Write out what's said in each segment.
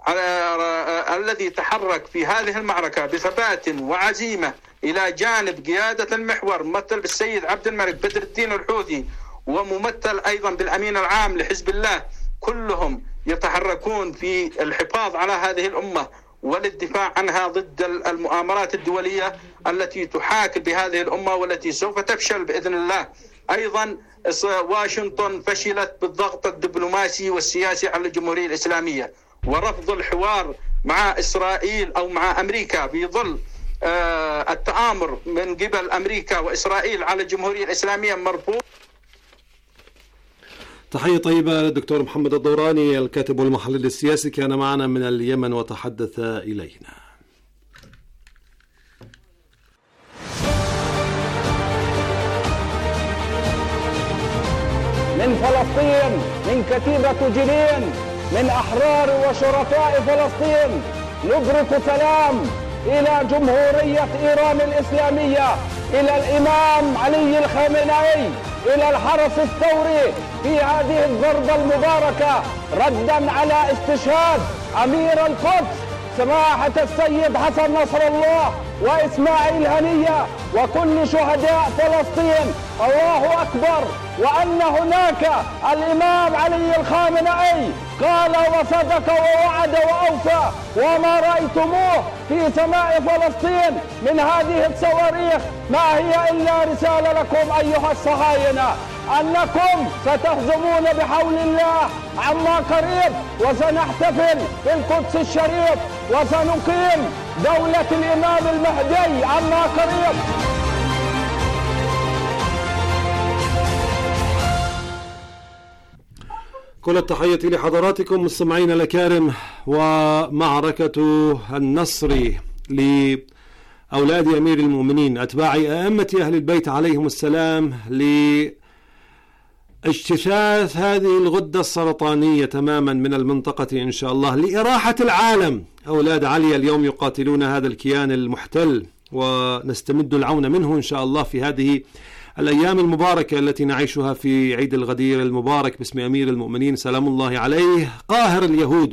الذي تحرك في هذه المعركة بثبات وعزيمة إلى جانب قيادة المحور ممثل بالسيد عبد الملك بدر الدين الحوثي وممثل أيضا بالأمين العام لحزب الله، كلهم يتحركون في الحفاظ على هذه الأمة والدفاع عنها ضد المؤامرات الدولية التي تحاكل بهذه الأمة والتي سوف تفشل بإذن الله. أيضا واشنطن فشلت بالضغط الدبلوماسي والسياسي على الجمهورية الإسلامية ورفض الحوار مع إسرائيل أو مع أمريكا في ظل التآمر من قبل أمريكا وإسرائيل على الجمهورية الإسلامية مرفوض. تحية طيبة للدكتور محمد الدوراني الكاتب والمحلل السياسي، كان معنا من اليمن وتحدث إلينا. من فلسطين، من كتيبة جنين، من أحرار وشرفاء فلسطين نبرك سلام إلى جمهورية إيران الإسلامية، إلى الإمام علي الخامنئي، إلى الحرس الثوري في هذه الضربة المباركة ردا على استشهاد أمير القدس سماحة السيد حسن نصر الله وإسماعيل هنية وكل شهداء فلسطين. الله أكبر. وأن هناك الإمام علي الخامنئي قال وصدق ووعد وأوفى، وما رأيتموه في سماء فلسطين من هذه الصواريخ ما هي إلا رسالة لكم أيها الصهاينة أنكم ستهزمون بحول الله عما قريب، وسنحتفل بالقدس الشريف وسنقيم دولة الإمام المهدي عما قريب. كل التحية لحضراتكم مستمعين الأكارم. ومعركة النصر لأولاد أمير المؤمنين أتباع أئمة أهل البيت عليهم السلام لاجتثاث هذه الغدة السرطانية تماما من المنطقة إن شاء الله، لإراحة العالم. أولاد علي اليوم يقاتلون هذا الكيان المحتل، ونستمد العون منه إن شاء الله في هذه الأيام المباركة التي نعيشها في عيد الغدير المبارك باسم أمير المؤمنين سلام الله عليه قاهر اليهود،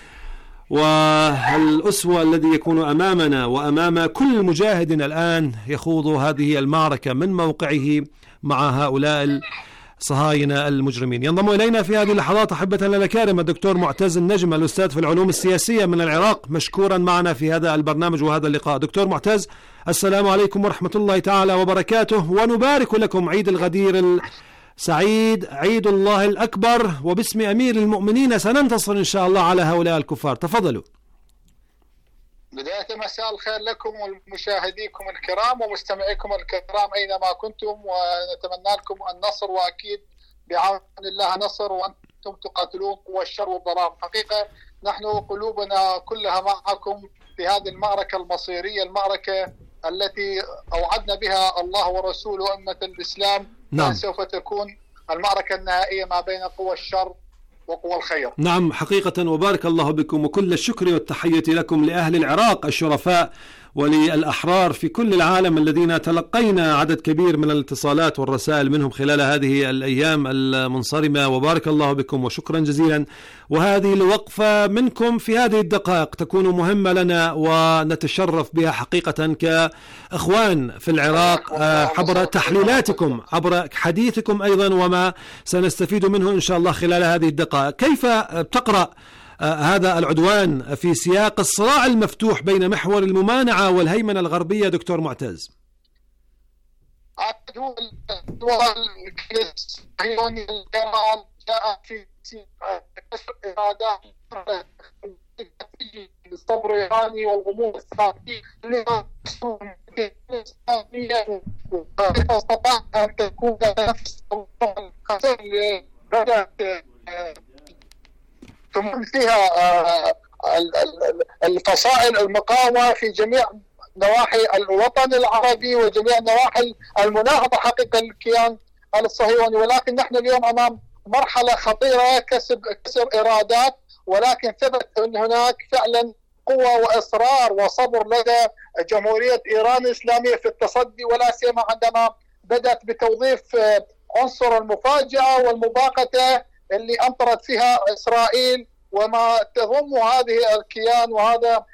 والأسوة الذي يكون أمامنا وأمام كل مجاهد الآن يخوض هذه المعركة من موقعه مع هؤلاء الصهاينة المجرمين. ينضم إلينا في هذه اللحظات أحبة الأكارم الدكتور معتز النجم الأستاذ في العلوم السياسية من العراق، مشكورا معنا في هذا البرنامج وهذا اللقاء. دكتور معتز، السلام عليكم ورحمة الله تعالى وبركاته، ونبارك لكم عيد الغدير السعيد، عيد الله الأكبر، وباسم أمير المؤمنين سننتصر إن شاء الله على هؤلاء الكفار. تفضلوا. بداية مساء الخير لكم ومشاهديكم الكرام ومستمعيكم الكرام أينما كنتم، ونتمنى لكم النصر، وأكيد بعون الله نصر وأنتم تقاتلون قوى الشر والظلام. حقيقة نحن قلوبنا كلها معكم في هذه المعركة المصيرية، المعركة التي أوعدنا بها الله ورسوله أمة الإسلام. نعم. سوف تكون المعركة النهائية ما بين قوى الشر وقوى الخير. نعم حقيقة، وبارك الله بكم، وكل الشكر والتحية لكم لأهل العراق الشرفاء وللأحرار في كل العالم الذين تلقينا عدد كبير من الاتصالات والرسائل منهم خلال هذه الأيام المنصرمة، وبارك الله بكم وشكرا جزيلا. وهذه الوقفة منكم في هذه الدقائق تكون مهمة لنا ونتشرف بها حقيقة كأخوان في العراق عبر تحليلاتكم، عبر حديثكم أيضا، وما سنستفيد منه إن شاء الله خلال هذه الدقائق. كيف تقرأ هذا العدوان في سياق الصراع المفتوح بين محور الممانعة والهيمنة الغربية دكتور معتز؟ العدوان الصهيوني جاء في إرادات الصبر الإيراني والغموض الثاني استطاع أن تكون نفس بدأت تمر فيها الفصائل المقاومة في جميع نواحي الوطن العربي وجميع نواحي المناهضة حقيقة للكيان الصهيوني. ولكن نحن اليوم أمام مرحلة خطيرة، كسر إرادات، ولكن ثبت أن هناك فعلا قوة وإصرار وصبر لدى جمهورية إيران الإسلامية في التصدي، ولا سيما عندما بدأت بتوظيف عنصر المفاجأة والمباغتة اللي أمطرت فيها إسرائيل وما تضم هذه الكيان وهذا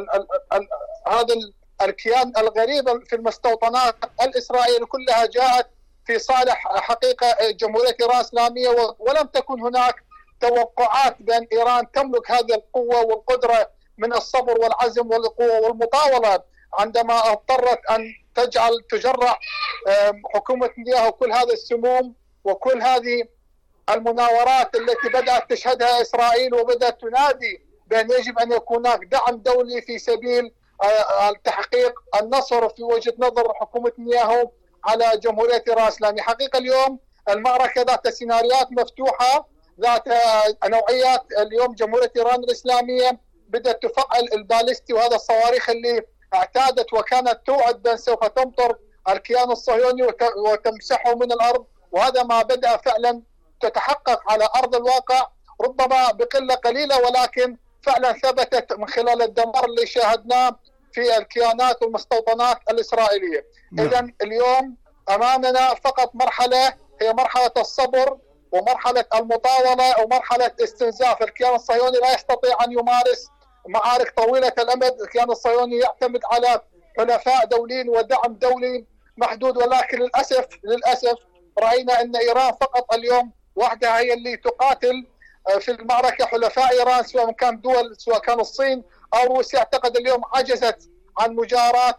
هذا الكيان الغريب في المستوطنات الإسرائيلية كلها جاءت في صالح حقيقة جمهورية إيران الإسلامية، ولم تكن هناك توقعات بأن إيران تملك هذه القوة والقدرة من الصبر والعزم والقوة والمطاولة عندما اضطرت أن تجرع حكومة نتنياهو كل هذا السموم وكل هذه المناورات التي بدأت تشهدها إسرائيل، وبدأت تنادي بأن يجب أن يكون هناك دعم دولي في سبيل تحقيق النصر في وجهة نظر حكومة نتنياهو على جمهورية إيران الإسلامية. حقيقة اليوم المعركة ذات سيناريوهات مفتوحة ذات نوعيات. اليوم جمهورية إيران الإسلامية بدأت تفعل الباليستي وهذا الصواريخ اللي اعتادت وكانت توعد بأن سوف تمطر الكيان الصهيوني وتمسحه من الأرض، وهذا ما بدأ فعلا تتحقق على أرض الواقع، ربما بقلة قليلة ولكن فعلا ثبتت من خلال الدمار اللي شاهدناه في الكيانات والمستوطنات الإسرائيلية. إذن اليوم أمامنا فقط مرحلة هي مرحلة الصبر ومرحلة المطاولة ومرحلة استنزاف. الكيان الصهيوني لا يستطيع أن يمارس معارك طويلة الأمد. الكيان الصهيوني يعتمد على حلفاء دوليين ودعم دولي محدود، ولكن للأسف رأينا أن إيران فقط اليوم وحدها هي اللي تقاتل في المعركة. حلفاء إيران سواء كان دول سواء كان الصين أو روسيا اعتقد اليوم عجزت عن مجاراة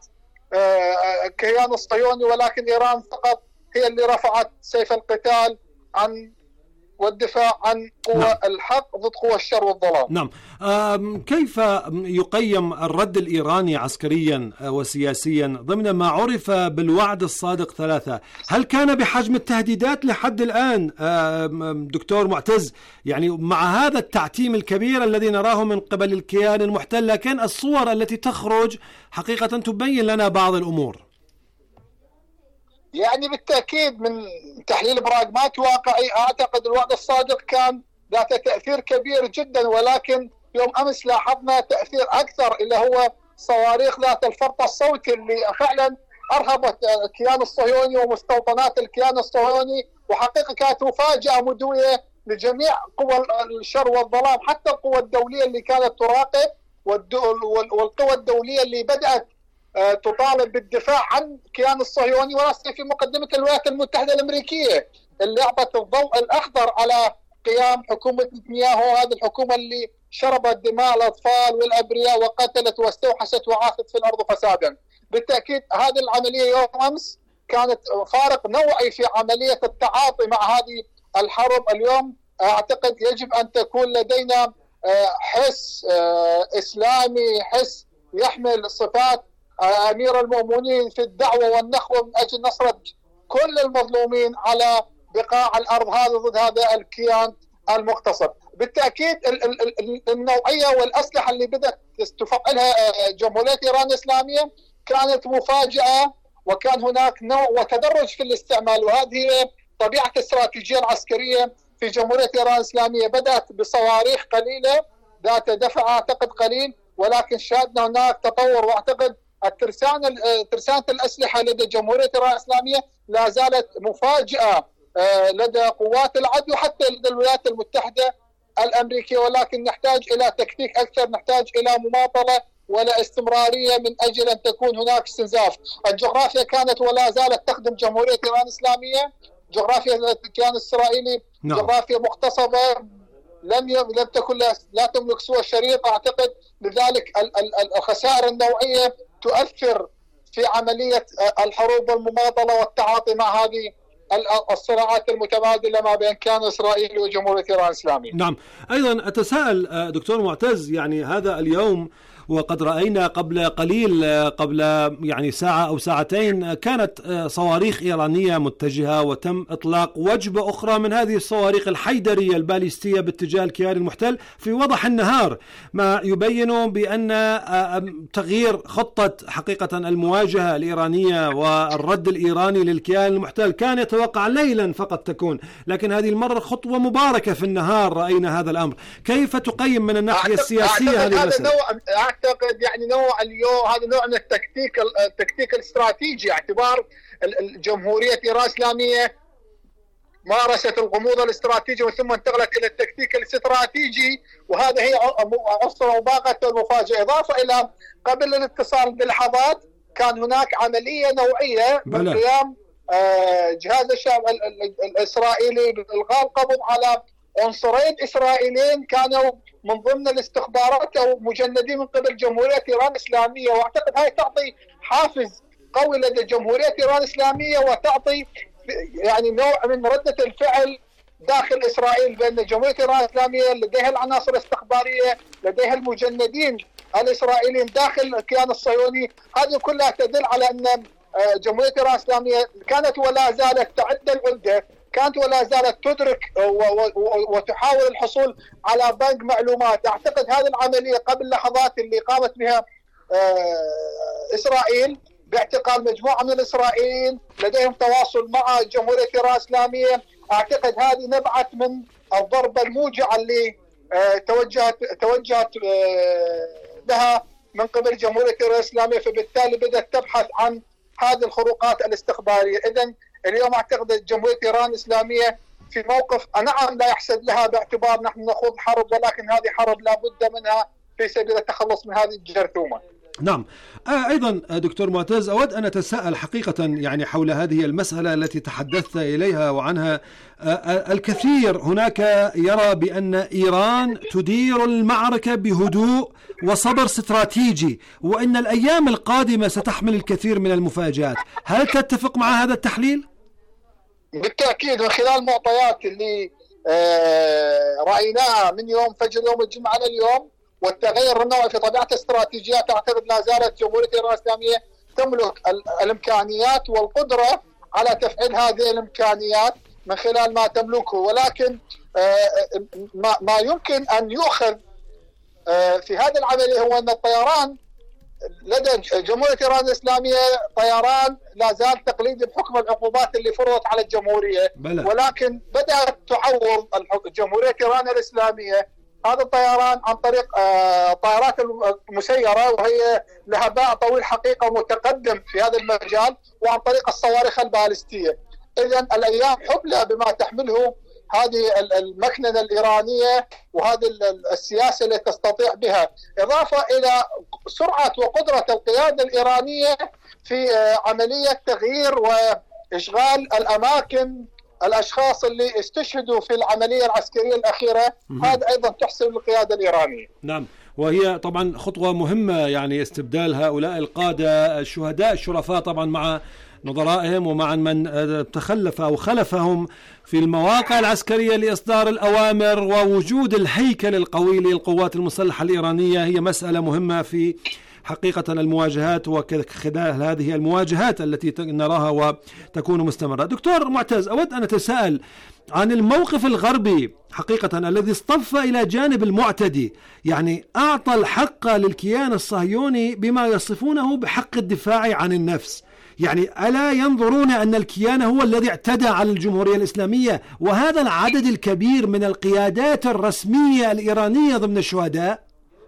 الكيان الصهيوني، ولكن إيران فقط هي اللي رفعت سيف القتال عن والدفاع عن قوى الحق ضد قوى الشر والظلام. نعم. كيف يقيم الرد الإيراني عسكريا وسياسيا ضمن ما عرف بالوعد الصادق 3؟ هل كان بحجم التهديدات لحد الآن دكتور معتز؟ يعني مع هذا التعتيم الكبير الذي نراه من قبل الكيان المحتل، لكن الصور التي تخرج حقيقة تبين لنا بعض الأمور. يعني بالتأكيد من تحليل براغماتي واقعي أعتقد الوعد الصادق كان ذات تأثير كبير جدا، ولكن يوم أمس لاحظنا تأثير أكثر اللي هو صواريخ ذات الفرط الصوتي اللي فعلا أرهبت الكيان الصهيوني ومستوطنات الكيان الصهيوني، وحقيقة كانت مفاجأة مدوية لجميع قوى الشر والظلام، حتى القوى الدولية اللي كانت تراقب والقوى الدولية اللي بدأت تطالب بالدفاع عن الكيان الصهيوني، وراسي في مقدمة الولايات المتحدة الأمريكية اللي أعطت الضوء الأخضر على قيام حكومة نتنياهو، هذه الحكومة اللي شربت دماء الأطفال والأبرياء وقتلت واستوحشت وعاثت في الأرض فسادا. بالتأكيد هذه العملية يوم أمس كانت فارق نوعي في عملية التعاطي مع هذه الحرب. اليوم أعتقد يجب أن تكون لدينا حس إسلامي، حس يحمل صفات أمير المؤمنين في الدعوة والنخوة من أجل نصرة كل المظلومين على بقاع الأرض هذا ضد هذا الكيان المغتصب. بالتأكيد النوعية والأسلحة اللي بدأت تفعلها جمهورية إيران الإسلامية كانت مفاجئة، وكان هناك نوع وتدرج في الاستعمال، وهذه هي طبيعة الاستراتيجية العسكرية في جمهورية إيران الإسلامية. بدأت بصواريخ قليلة ذات دفع أعتقد قليل، ولكن شاهدنا هناك تطور، واعتقد ترسانة الأسلحة لدى جمهورية إيران الإسلامية لا زالت مفاجئة لدى قوات العدو حتى لدى الولايات المتحدة الأمريكية، ولكن نحتاج إلى تكتيك أكثر، نحتاج إلى مماطلة ولا استمرارية من أجل أن تكون هناك استنزاف. الجغرافيا كانت ولا زالت تخدم جمهورية إيران الإسلامية، جغرافيا الكيان الإسرائيلي جغرافيا مغتصبة لم تكن لا تملك سوى الشريط أعتقد. لذلك الخسائر النوعية تؤثر في عملية الحروب والمماطلة والتعاطي مع هذه الصراعات المتبادلة ما بين كيان إسرائيل وجمهورية إيران الإسلامية. نعم. أيضا أتساءل دكتور معتز، يعني هذا اليوم وقد رأينا قبل قليل، قبل يعني ساعة أو ساعتين، كانت صواريخ إيرانية متجهة وتم إطلاق وجبة أخرى من هذه الصواريخ الحيدرية الباليستية باتجاه الكيان المحتل في وضح النهار، ما يبين بأن تغيير خطة حقيقة المواجهة الإيرانية والرد الإيراني للكيان المحتل كان يتوقع ليلا فقط تكون، لكن هذه المرة خطوة مباركة في النهار رأينا هذا الأمر. كيف تقيم من الناحية السياسية هذه المسألة؟ أعتقد يعني نوع اليوم هذا نوع من التكتيك الاستراتيجي، اعتبار الجمهورية إيران الإسلامية مارست الغموض الاستراتيجي وثم انتقلت إلى التكتيك الاستراتيجي، وهذا هي عنصر وباقة المفاجأة. إضافة إلى قبل الاتصال بلحظات كان هناك عملية نوعية من قيام جهاز الشعب الإسرائيلي بإلغاء القبض على عنصرين إسرائيليين كانوا من ضمن الاستخبارات أو مجندين من قبل جمهورية إيران الإسلامية. وأعتقد هاي تعطي حافز قوي لدى جمهورية إيران الإسلامية، وتعطي يعني نوع من ردة الفعل داخل إسرائيل بأن جمهورية إيران الإسلامية لديها العناصر الاستخبارية، لديها المجندين الإسرائيليين داخل الكيان الصهيوني. هذه كلها تدل على أن جمهورية إيران الإسلامية كانت ولا زالت تعد العدة، كانت ولا زالت تدرك وتحاول الحصول على بنك معلومات. أعتقد هذه العملية قبل لحظات اللي قامت بها إسرائيل باعتقال مجموعة من الإسرائيليين لديهم تواصل مع جمهورية إيران الإسلامية، أعتقد هذه نبعت من الضربة الموجعة اللي توجهت لها من قبل جمهورية إيران الإسلامية، فبالتالي بدأت تبحث عن هذه الخروقات الاستخبارية. إذن اليوم أعتقد جمهورية إيران الإسلامية في موقف نعم لا يحسد لها، باعتبار نحن نخوض حرب، ولكن هذه حرب لا بد منها في سبيل التخلص من هذه الجرثومة. نعم. أيضا دكتور معتز، أود أن أتساءل حقيقة يعني حول هذه المسألة التي تحدثت إليها وعنها. الكثير هناك يرى بأن إيران تدير المعركة بهدوء وصبر استراتيجي، وأن الأيام القادمة ستحمل الكثير من المفاجآت. هل تتفق مع هذا التحليل؟ بالتأكيد، من خلال المعطيات اللي رأيناها من يوم فجر يوم الجمعة لليوم والتغير النوعي في طبيعة الاستراتيجيات، أعتقد لا زالت جمهورية إيران الإسلامية تملك الإمكانيات والقدرة على تفعيل هذه الإمكانيات من خلال ما تملكه. ولكن ما يمكن أن يؤخذ في هذه العملية هو أن الطيران لدى جمهورية إيران الإسلامية طيران لا زال تقليدي بحكم العقوبات اللي فرضت على الجمهورية، ولكن بدأت تعوض جمهورية إيران الإسلامية هذا الطيران عن طريق طائرات المسيرة، وهي لها باع طويل حقيقة ومتقدم في هذا المجال، وعن طريق الصواريخ البالستية. إذن الأيام حبلى بما تحمله هذه المكننة الإيرانية وهذه السياسة التي تستطيع بها، إضافة إلى سرعة وقدرة القيادة الإيرانية في عملية تغيير وإشغال الأماكن الأشخاص اللي استشهدوا في العملية العسكرية الأخيرة. هذا أيضا تحسب القيادة الإيرانية. نعم، وهي طبعا خطوة مهمة، يعني استبدال هؤلاء القادة الشهداء الشرفاء طبعا مع نظرائهم ومع من تخلف أو خلفهم في المواقع العسكرية لإصدار الأوامر، ووجود الهيكل القوي للقوات المسلحة الإيرانية هي مسألة مهمة في حقيقة المواجهات وخلال هذه المواجهات التي نراها وتكون مستمرة. دكتور معتز، أود أن أتساءل عن الموقف الغربي حقيقة الذي اصطف إلى جانب المعتدي، يعني أعطى الحق للكيان الصهيوني بما يصفونه بحق الدفاع عن النفس. يعني ألا ينظرون أن الكيان هو الذي اعتدى على الجمهورية الإسلامية، وهذا العدد الكبير من القيادات الرسمية الإيرانية ضمن الشهداء؟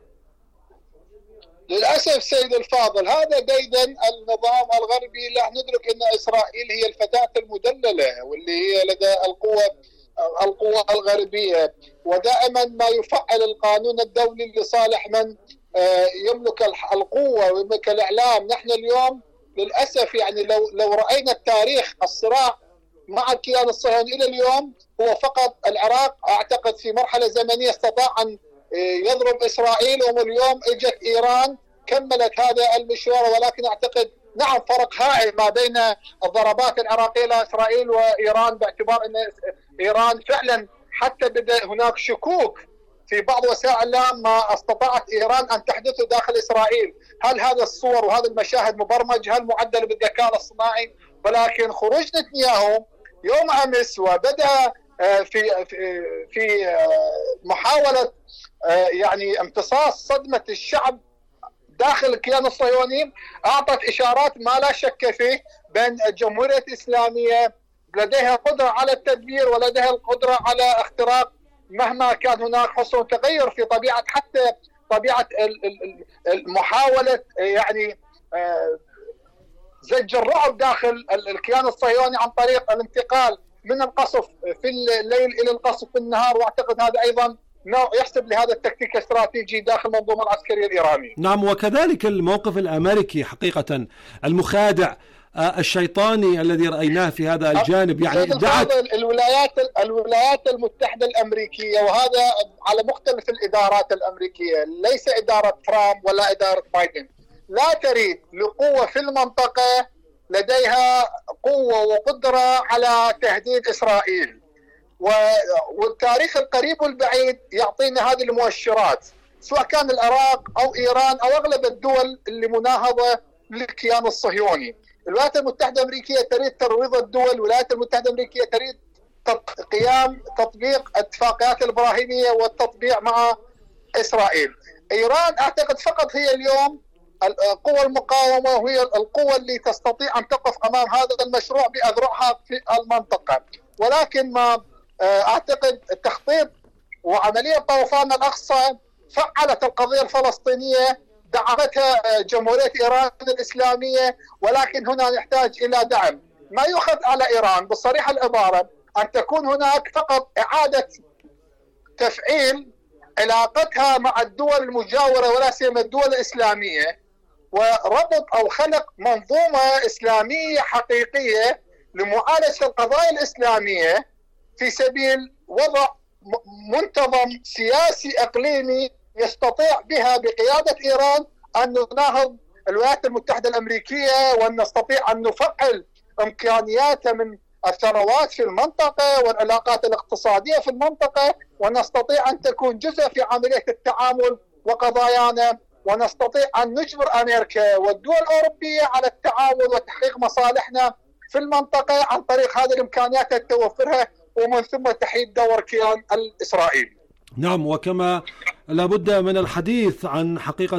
للأسف سيد الفاضل، هذا ديدن النظام الغربي. لا ندرك أن إسرائيل هي الفتاة المدللة واللي هي لدى القوى الغربية، ودائما ما يفعل القانون الدولي لصالح من يملك القوة ويملك الإعلام. نحن اليوم للأسف يعني لو رأينا التاريخ الصراع مع الكيان الصهيوني إلى اليوم هو فقط العراق. أعتقد في مرحلة زمنية استطاع أن يضرب إسرائيل، واليوم اجت إيران كملت هذا المشوار. ولكن أعتقد نعم فرق هائل ما بين الضربات العراقية لإسرائيل وإيران، باعتبار أن إيران فعلا حتى بدأ هناك شكوك في بعض وسائل الإعلام ما استطاعت إيران أن تحدثه داخل إسرائيل. هل هذا الصور وهذا المشاهد مبرمج؟ هل معدل بالذكاء الصناعي؟ ولكن خروج نتنياهو يوم أمس وبدأ في محاولة يعني امتصاص صدمة الشعب داخل الكيان الصهيوني، أعطت إشارات ما لا شك فيه بأن الجمهورية الإسلامية لديها قدرة على التدبير ولديها القدرة على اختراق مهما كان هناك حصول تغير في طبيعة حتى طبيعة محاولة يعني زج الرعب داخل الكيان الصهيوني عن طريق الانتقال من القصف في الليل إلى القصف في النهار، وأعتقد هذا أيضا نوع يحسب لهذا التكتيك الاستراتيجي داخل المنظومة العسكرية الإيرانية. نعم، وكذلك الموقف الأمريكي حقيقة المخادع الشيطاني الذي رأيناه في هذا الجانب. يعني الولايات المتحدة الأمريكية، وهذا على مختلف الإدارات الأمريكية، ليس إدارة ترامب ولا إدارة بايدن، لا تريد لقوة في المنطقة لديها قوة وقدرة على تهديد إسرائيل، والتاريخ القريب والبعيد يعطينا هذه المؤشرات، سواء كان العراق أو إيران أو أغلب الدول اللي مناهضة للكيان الصهيوني. الولايات المتحدة الأمريكية تريد ترويض الدول، الولايات المتحدة الأمريكية تريد قيام تطبيق اتفاقيات الإبراهيمية والتطبيع مع إسرائيل. إيران أعتقد فقط هي اليوم القوى المقاومة، وهي القوة اللي تستطيع أن تقف أمام هذا المشروع بأذرعها في المنطقة. ولكن ما أعتقد التخطيط وعملية طوفان الأقصى فعلت القضية الفلسطينية، دعمتها جمهورية إيران الإسلامية، ولكن هنا نحتاج إلى دعم. ما يؤخذ على إيران بصريح العبارة أن تكون هناك فقط إعادة تفعيل علاقتها مع الدول المجاورة ولا سيما الدول الإسلامية، وربط أو خلق منظومة إسلامية حقيقية لمعالجة القضايا الإسلامية في سبيل وضع منتظم سياسي إقليمي يستطيع بها بقيادة إيران أن نناهض الولايات المتحدة الأمريكية، وأن نستطيع أن نفعل إمكانياتها من الثروات في المنطقة والعلاقات الاقتصادية في المنطقة، ونستطيع أن تكون جزء في عملية التعامل وقضايانا، ونستطيع أن نجبر أمريكا والدول الأوروبية على التعامل وتحقيق مصالحنا في المنطقة عن طريق هذه الإمكانيات التي توفرها، ومن ثم تحييد دور الكيان الإسرائيلي. نعم، وكما لابد من الحديث عن حقيقة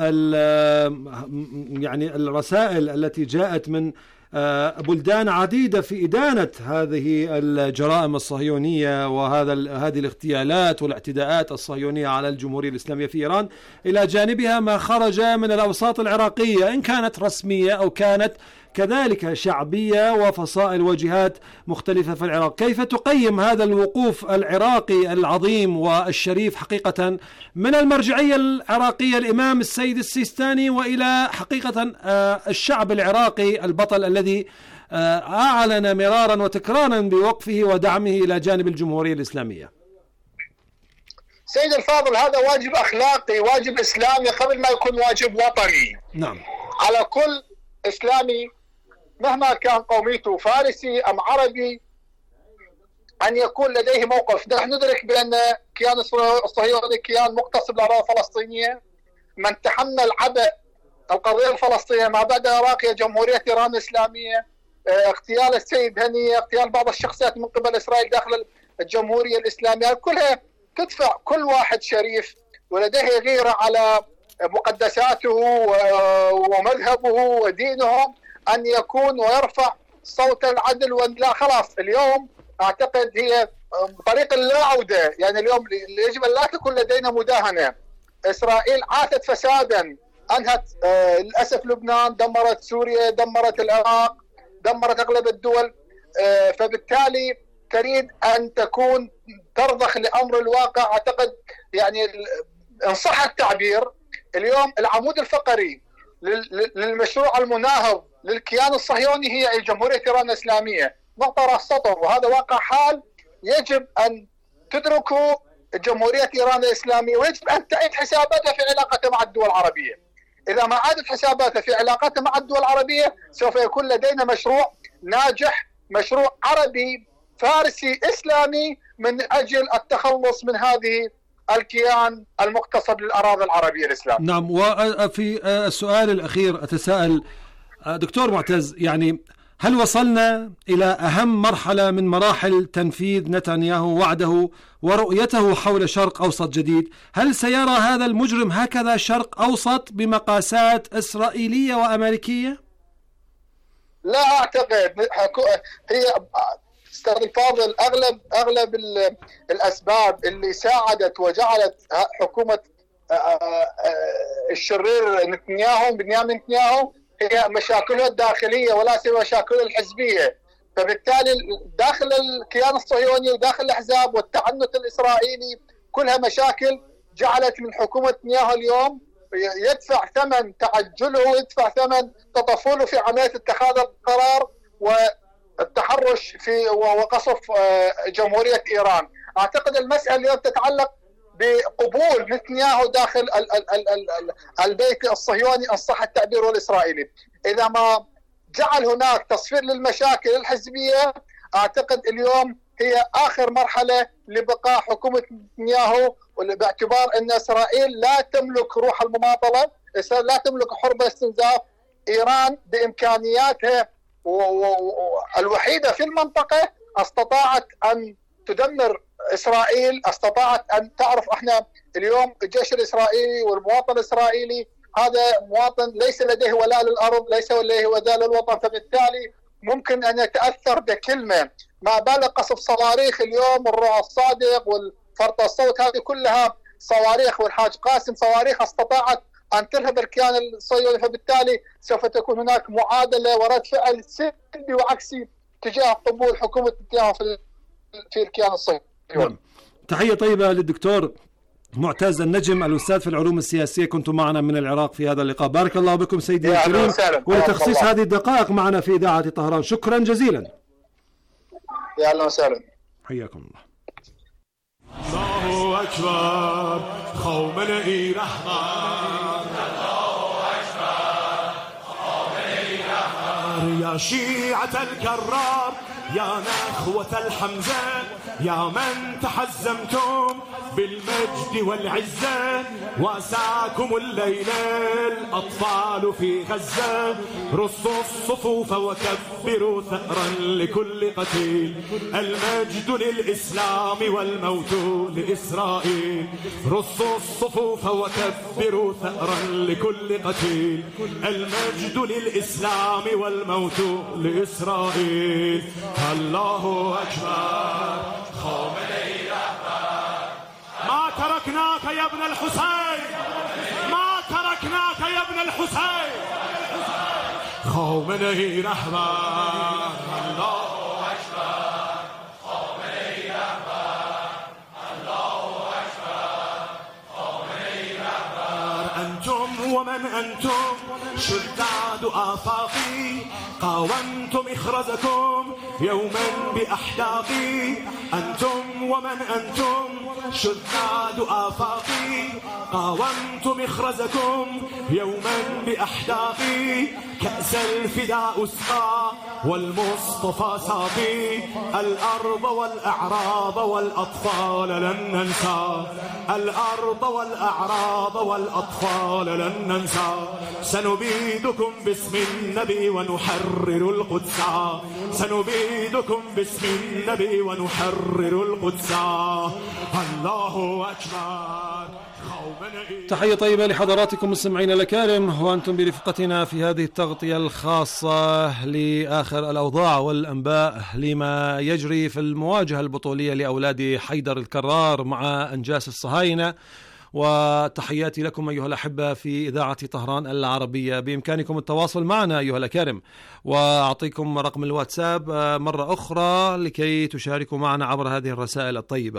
يعني الرسائل التي جاءت من بلدان عديدة في إدانة هذه الجرائم الصهيونية هذه الاغتيالات والاعتداءات الصهيونية على الجمهورية الإسلامية في إيران، إلى جانبها ما خرج من الأوساط العراقية إن كانت رسمية أو كانت كذلك شعبية وفصائل وجهات مختلفة في العراق. كيف تقيم هذا الوقوف العراقي العظيم والشريف حقيقة من المرجعية العراقية الإمام السيد السيستاني وإلى حقيقة الشعب العراقي البطل الذي أعلن مرارا وتكرارا بوقفه ودعمه إلى جانب الجمهورية الإسلامية؟ سيد الفاضل، هذا واجب أخلاقي، واجب إسلامي قبل ما يكون واجب وطني. نعم، على كل إسلامي مهما كان قوميته فارسي أم عربي أن يكون لديه موقف. نحن ندرك بأن كيان الصهيوني كيان مقتصب الأراضي الفلسطينية، من تحمل عبء القضية الفلسطينية ما بعد العراق هي جمهورية إيران الإسلامية، اغتيال السيد هنية، اغتيال بعض الشخصيات من قبل إسرائيل داخل الجمهورية الإسلامية، كلها تدفع كل واحد شريف ولديه غيرة على مقدساته ومذهبه ودينهم أن يكون ويرفع صوت العدل. ولا خلاص اليوم أعتقد هي طريق اللا عودة، يعني اليوم يجب أن لا تكون لدينا مداهنة. إسرائيل عاتت فسادا، أنهت للأسف لبنان، دمرت سوريا، دمرت العراق، دمرت أغلب الدول، فبالتالي تريد أن تكون ترضخ لأمر الواقع. أعتقد يعني إن صح التعبير اليوم العمود الفقري للمشروع المناهض للكيان الصهيوني هي الجمهورية إيران الإسلامية، نقطة راس سطر، وهذا واقع حال يجب أن تدركه جمهورية إيران الإسلامية، ويجب أن تعيد حساباتها في علاقتها مع الدول العربية. إذا ما عادت حساباتها في علاقتها مع الدول العربية سوف يكون لدينا مشروع ناجح، مشروع عربي فارسي إسلامي من أجل التخلص من هذه الكيان المقتصب للأراضي العربية الإسلامية. نعم، وفي السؤال الأخير أتساءل دكتور معتز، يعني هل وصلنا إلى أهم مرحلة من مراحل تنفيذ نتنياهو وعده ورؤيته حول شرق أوسط جديد؟ هل سيرى هذا المجرم هكذا شرق أوسط بمقاسات إسرائيلية وأمريكية؟ لا أعتقد. هي أستاذ الفاضل أغلب الأسباب اللي ساعدت وجعلت حكومة الشرير بنيامين نتنياهو هي مشاكلها الداخلية ولا سوى مشاكلها الحزبية. فبالتالي داخل الكيان الصهيوني وداخل الأحزاب والتعنت الإسرائيلي كلها مشاكل جعلت من حكومة نتنياهو اليوم يدفع ثمن تعجله ويدفع ثمن تطفله في عملية اتخاذ القرار والتحرش في وقصف جمهورية إيران. أعتقد المسألة اليوم تتعلق بقبول نتنياهو داخل البيت الصهيوني إن صح التعبير والإسرائيلي. إذا ما جعل هناك تصفير للمشاكل الحزبية، أعتقد اليوم هي آخر مرحلة لبقاء حكومة نتنياهو، باعتبار أن إسرائيل لا تملك روح المماطلة، لا تملك حرب استنزاف. إيران بإمكانياتها الوحيدة في المنطقة استطاعت أن تدمر إسرائيل، استطاعت أن تعرف إحنا اليوم الجيش الإسرائيلي والمواطن الإسرائيلي هذا مواطن ليس لديه ولاء للأرض، ليس لديه ولاء للوطن، فبالتالي ممكن أن يتأثر بكلمة. ما بالك قصف صواريخ اليوم، الرعى الصادق والفرط الصوت، هذه كلها صواريخ، والحاج قاسم صواريخ استطاعت أن ترهب الكيان الصهيوني. فبالتالي سوف تكون هناك معادلة ورد فعل سلبي وعكسي تجاه قبول حكومة نتنياهو في الكيان الصهيوني. تحية طيبة للدكتور معتز النجم الأستاذ في العلوم السياسية، كنتم معنا من العراق في هذا اللقاء. بارك الله بكم سيدي الكريم، ولتخصيص هذه الدقائق معنا في إذاعة طهران. شكرا جزيلا. يا أهلا وسهلا. حياكم الله. الله أكبر خامنه‌ای رهبر، الله أكبر خامنه‌ای رهبر، يا شيعة الكرار يا نخوة الحمزة، يا من تحزمتم بالمجد والعزة، واساكم الليل الأطفال في غزة، رصوا الصفوف وكبروا ثأرا لكل قتيل، المجد للإسلام والموت لإسرائيل، رصوا الصفوف وكبروا ثأرا لكل قتيل، المجد للإسلام والموت لإسرائيل. الله أكبر خامنه‌ای رهبر، ما تركناك يا ابن الحسين، ما تركناك يا ابن الحسين، خامنه‌ای رهبر. الله أكبر خامنه‌ای رهبر، الله أكبر خامنه‌ای رهبر. أنتم ومن أنتم شداد آفاقي، قاومتم إخرزكم يوما بأحداقي، أنتم ومن أنتم شداد آفاقي، قاومتم إخرزكم يوما بأحداقي، كأس الفداء اسقى والمصطفى ساقي، الأرض والأعراض والأطفال لن ننسى، الأرض والأعراض والأطفال لن ننسى، سنبيدكم باسم النبي ونحرر القدس، سنبيدكم باسم النبي ونحرر القدس. الله أكبر. تحية طيبة لحضراتكم مستمعينا الكرام، وأنتم برفقتنا في هذه التغطية الخاصة لآخر الأوضاع والأنباء لما يجري في المواجهة البطولية لأولاد حيدر الكرار مع أنجاس الصهاينة. وتحياتي لكم أيها الأحبة في إذاعة طهران العربية. بإمكانكم التواصل معنا أيها الأكارم، وأعطيكم رقم الواتساب مرة أخرى لكي تشاركوا معنا عبر هذه الرسائل الطيبة: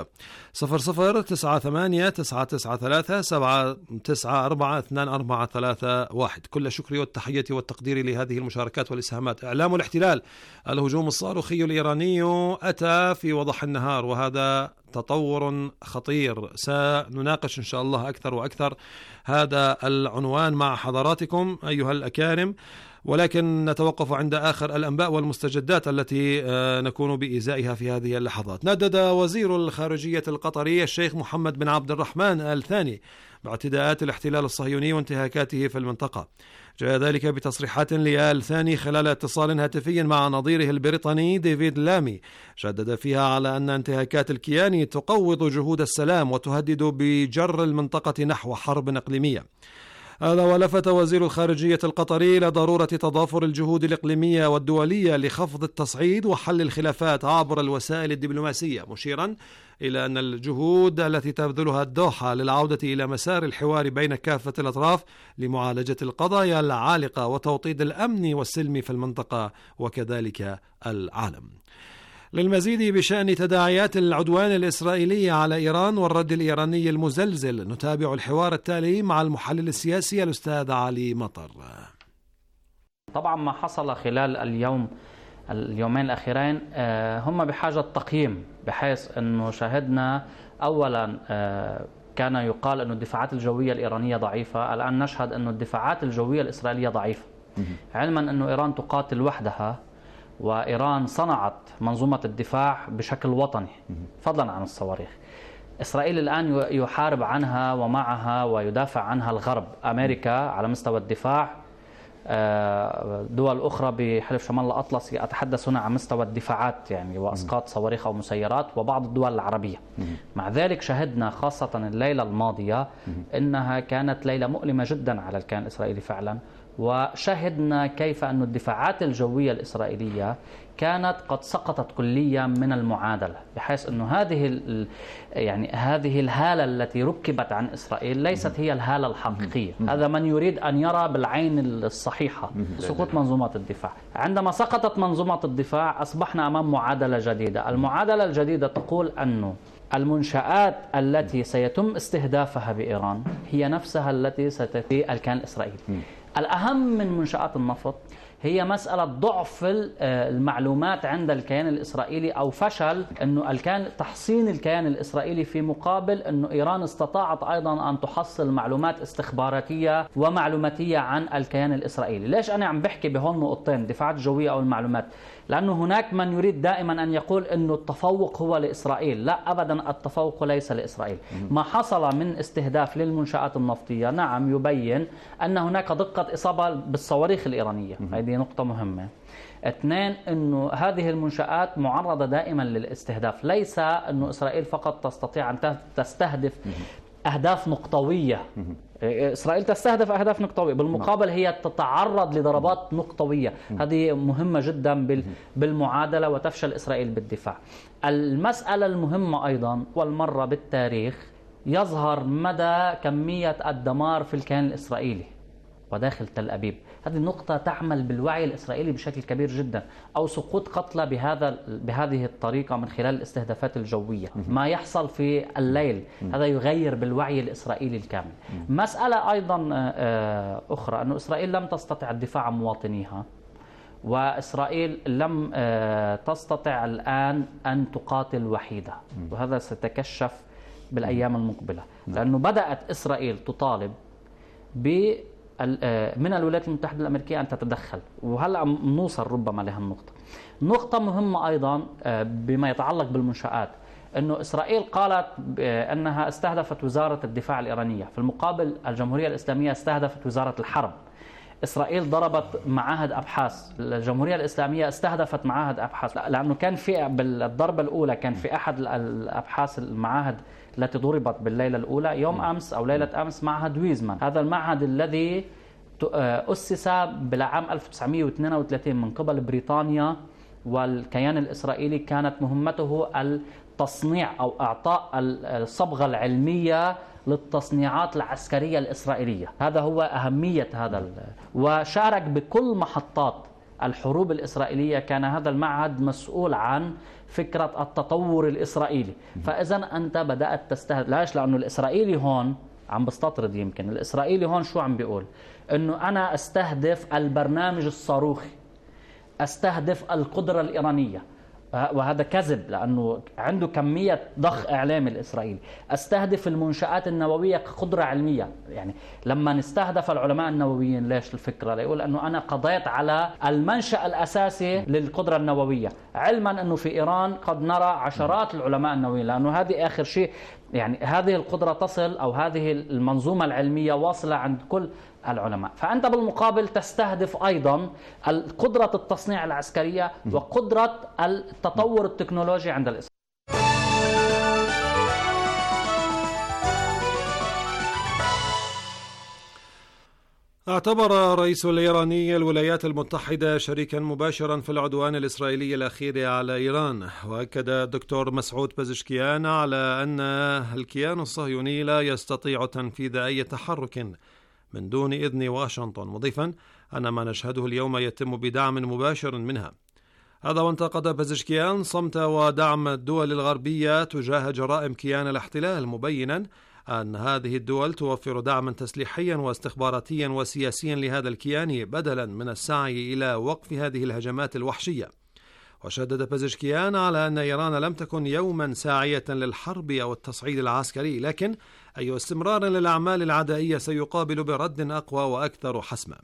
0098-939-794-2431. كل الشكر والتحية والتقدير لهذه المشاركات والإسهامات. إعلام الاحتلال الهجوم الصاروخي الإيراني أتى في وضح النهار، وهذا تطور خطير. سنناقش إن شاء الله أكثر وأكثر هذا العنوان مع حضراتكم أيها الأكارم، ولكن نتوقف عند آخر الأنباء والمستجدات التي نكون بإزائها في هذه اللحظات. ندد وزير الخارجية القطري الشيخ محمد بن عبد الرحمن آل ثاني باعتداءات الاحتلال الصهيوني وانتهاكاته في المنطقة. جاء ذلك بتصريحات لآل ثاني خلال اتصال هاتفي مع نظيره البريطاني ديفيد لامي، شدد فيها على أن انتهاكات الكيان تقوض جهود السلام وتهدد بجر المنطقة نحو حرب إقليمية. هذا ولفت وزير الخارجية القطري إلى ضرورة تضافر الجهود الإقليمية والدولية لخفض التصعيد وحل الخلافات عبر الوسائل الدبلوماسية، مشيرا إلى أن الجهود التي تبذلها الدوحة للعودة إلى مسار الحوار بين كافة الأطراف لمعالجة القضايا العالقة وتوطيد الأمن والسلم في المنطقة وكذلك العالم. للمزيد بشأن تداعيات العدوان الإسرائيلي على إيران والرد الإيراني المزلزل نتابع الحوار التالي مع المحلل السياسي الأستاذ علي مطر. طبعا ما حصل خلال اليومين الأخيرين هم بحاجة تقييم، بحيث أنه شاهدنا أولا كان يقال أن الدفاعات الجوية الإيرانية ضعيفة، الآن نشهد أن الدفاعات الجوية الإسرائيلية ضعيفة، علما أن إيران تقاتل وحدها، وإيران صنعت منظومة الدفاع بشكل وطني فضلا عن الصواريخ. إسرائيل الآن يحارب عنها ومعها ويدافع عنها الغرب، أمريكا على مستوى الدفاع، دول أخرى بحلف شمال الأطلسي، أتحدث هنا عن مستوى الدفاعات يعني وأسقاط صواريخ أو مسيرات، وبعض الدول العربية. مع ذلك شهدنا خاصة الليلة الماضية إنها كانت ليلة مؤلمة جدا على الكيان الإسرائيلي فعلا، وشهدنا كيف أن الدفاعات الجوية الإسرائيلية كانت قد سقطت كليا من المعادلة، بحيث أن هذه الهالة التي ركبت عن إسرائيل ليست هي الهالة الحقيقية. هذا من يريد أن يرى بالعين الصحيحة سقوط منظومة الدفاع. عندما سقطت منظومة الدفاع أصبحنا أمام معادلة جديدة. المعادلة الجديدة تقول أن المنشآت التي سيتم استهدافها بإيران هي نفسها التي ستأتي الكيان الإسرائيلي. الأهم من منشآت النفط هي مسألة ضعف المعلومات عند الكيان الإسرائيلي، أو فشل أنه تحصين الكيان الإسرائيلي، في مقابل أنه إيران استطاعت أيضا أن تحصل معلومات استخباراتية ومعلوماتية عن الكيان الإسرائيلي. ليش أنا عم بحكي بهون نقطتين، الدفاعات الجوية أو المعلومات؟ لأنه هناك من يريد دائما أن يقول أنه التفوق هو لإسرائيل. لا أبدا، التفوق ليس لإسرائيل. ما حصل من استهداف للمنشآت النفطية نعم يبين أن هناك دقة إصابة بالصواريخ الإيرانية، هذه نقطة مهمة. اثنين، أنه هذه المنشآت معرضة دائما للاستهداف، ليس أنه إسرائيل فقط تستطيع أن تستهدف أهداف نقطوية. إسرائيل تستهدف أهداف نقطوية، بالمقابل هي تتعرض لضربات نقطوية. هذه مهمة جدا بالمعادلة، وتفشل إسرائيل بالدفاع. المسألة المهمة أيضا، والمرة بالتاريخ يظهر مدى كمية الدمار في الكيان الإسرائيلي وداخل تل أبيب. هذه النقطة تعمل بالوعي الإسرائيلي بشكل كبير جدا، أو سقوط قتلى بهذه الطريقة من خلال الاستهدافات الجوية. ما يحصل في الليل هذا يغير بالوعي الإسرائيلي الكامل. مسألة أيضا أخرى، أن إسرائيل لم تستطع الدفاع عن مواطنيها، وإسرائيل لم تستطع الآن أن تقاتل وحيدة، وهذا سيتكشف بالأيام المقبلة، لأنه بدأت إسرائيل تطالب من الولايات المتحدة الأمريكية أن تتدخل، وهلأ نوصل ربما لها النقطة. نقطة مهمة أيضا بما يتعلق بالمنشآت، أنه إسرائيل قالت أنها استهدفت وزارة الدفاع الإيرانية، في المقابل الجمهورية الإسلامية استهدفت وزارة الحرب. إسرائيل ضربت معاهد أبحاث، الجمهورية الإسلامية استهدفت معاهد أبحاث، لأنه كان في بالضربة الأولى كان في أحد الأبحاث المعاهد التي ضربت بالليلة الأولى يوم أمس أو ليلة أمس معهد ويزمان. هذا المعهد الذي أسس بالعام 1932 من قبل بريطانيا والكيان الإسرائيلي، كانت مهمته التصنيع أو إعطاء الصبغة العلمية للتصنيعات العسكرية الإسرائيلية. هذا هو أهمية هذا، وشارك بكل محطات الحروب الإسرائيلية. كان هذا المعهد مسؤول عن فكرة التطور الإسرائيلي. فإذا أنت بدأت تستهدف، ليش؟ لأنه الإسرائيلي هون عم بستطرد، يمكن الإسرائيلي هون شو عم بيقول؟ أنه أنا أستهدف البرنامج الصاروخي، أستهدف القدرة الإيرانية، وهذا كذب لأنه عنده كمية ضخ إعلامي الإسرائيلي. استهدف المنشآت النووية كقدرة علمية، يعني لما نستهدف العلماء النوويين، ليش الفكرة؟ ليقول أنه أنا قضيت على المنشأ الأساسي للقدرة النووية، علما أنه في إيران قد نرى عشرات العلماء النوويين، لأنه هذه آخر شيء، يعني هذه القدرة تصل، أو هذه المنظومة العلمية واصلة عند كل العلماء. فأنت بالمقابل تستهدف أيضا قدرة التصنيع العسكرية وقدرة التطور التكنولوجي عند الإسرائيليين. اعتبر الرئيس الإيراني الولايات المتحدة شريكا مباشرا في العدوان الإسرائيلي الأخير على إيران. وأكد الدكتور مسعود بزشكيان على أن الكيان الصهيوني لا يستطيع تنفيذ أي تحرك من دون إذن واشنطن، مضيفا أن ما نشهده اليوم يتم بدعم مباشر منها. هذا وانتقد بزشكيان صمت ودعم الدول الغربية تجاه جرائم كيان الاحتلال، مبينا أن هذه الدول توفر دعما تسليحيا واستخباراتيا وسياسيا لهذا الكيان بدلا من السعي إلى وقف هذه الهجمات الوحشية. وشدد بزشكيان على أن إيران لم تكن يوما ساعية للحرب أو التصعيد العسكري، لكن أي استمرار للأعمال العدائية سيقابل برد أقوى وأكثر حسما.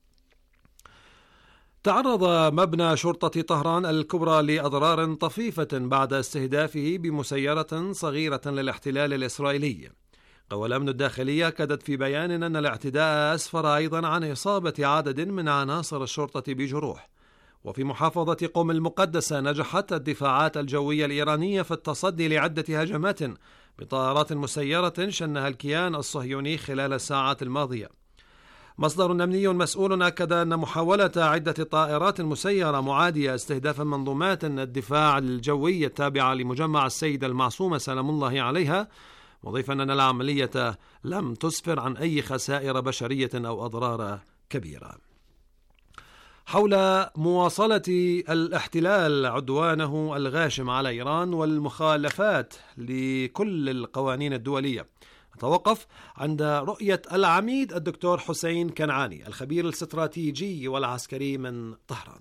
تعرض مبنى شرطة طهران الكبرى لأضرار طفيفة بعد استهدافه بمسيرة صغيرة للاحتلال الإسرائيلي. قوى الأمن الداخلي أكدت في بيان أن الاعتداء أسفر أيضا عن إصابة عدد من عناصر الشرطة بجروح. وفي محافظة قم المقدسة نجحت الدفاعات الجوية الإيرانية في التصدي لعدة هجمات بطائرات مسيرة شنها الكيان الصهيوني خلال الساعات الماضية. مصدر أمني مسؤول أكد أن محاولة عدة طائرات مسيرة معادية استهداف منظومات الدفاع الجوي التابعة لمجمع السيدة المعصومة سلام الله عليها، مضيفا أن العملية لم تسفر عن أي خسائر بشرية أو أضرار كبيرة. حول مواصلة الاحتلال عدوانه الغاشم على إيران والمخالفات لكل القوانين الدولية، نتوقف عند رؤية العميد الدكتور حسين كنعاني الخبير الاستراتيجي والعسكري من طهران.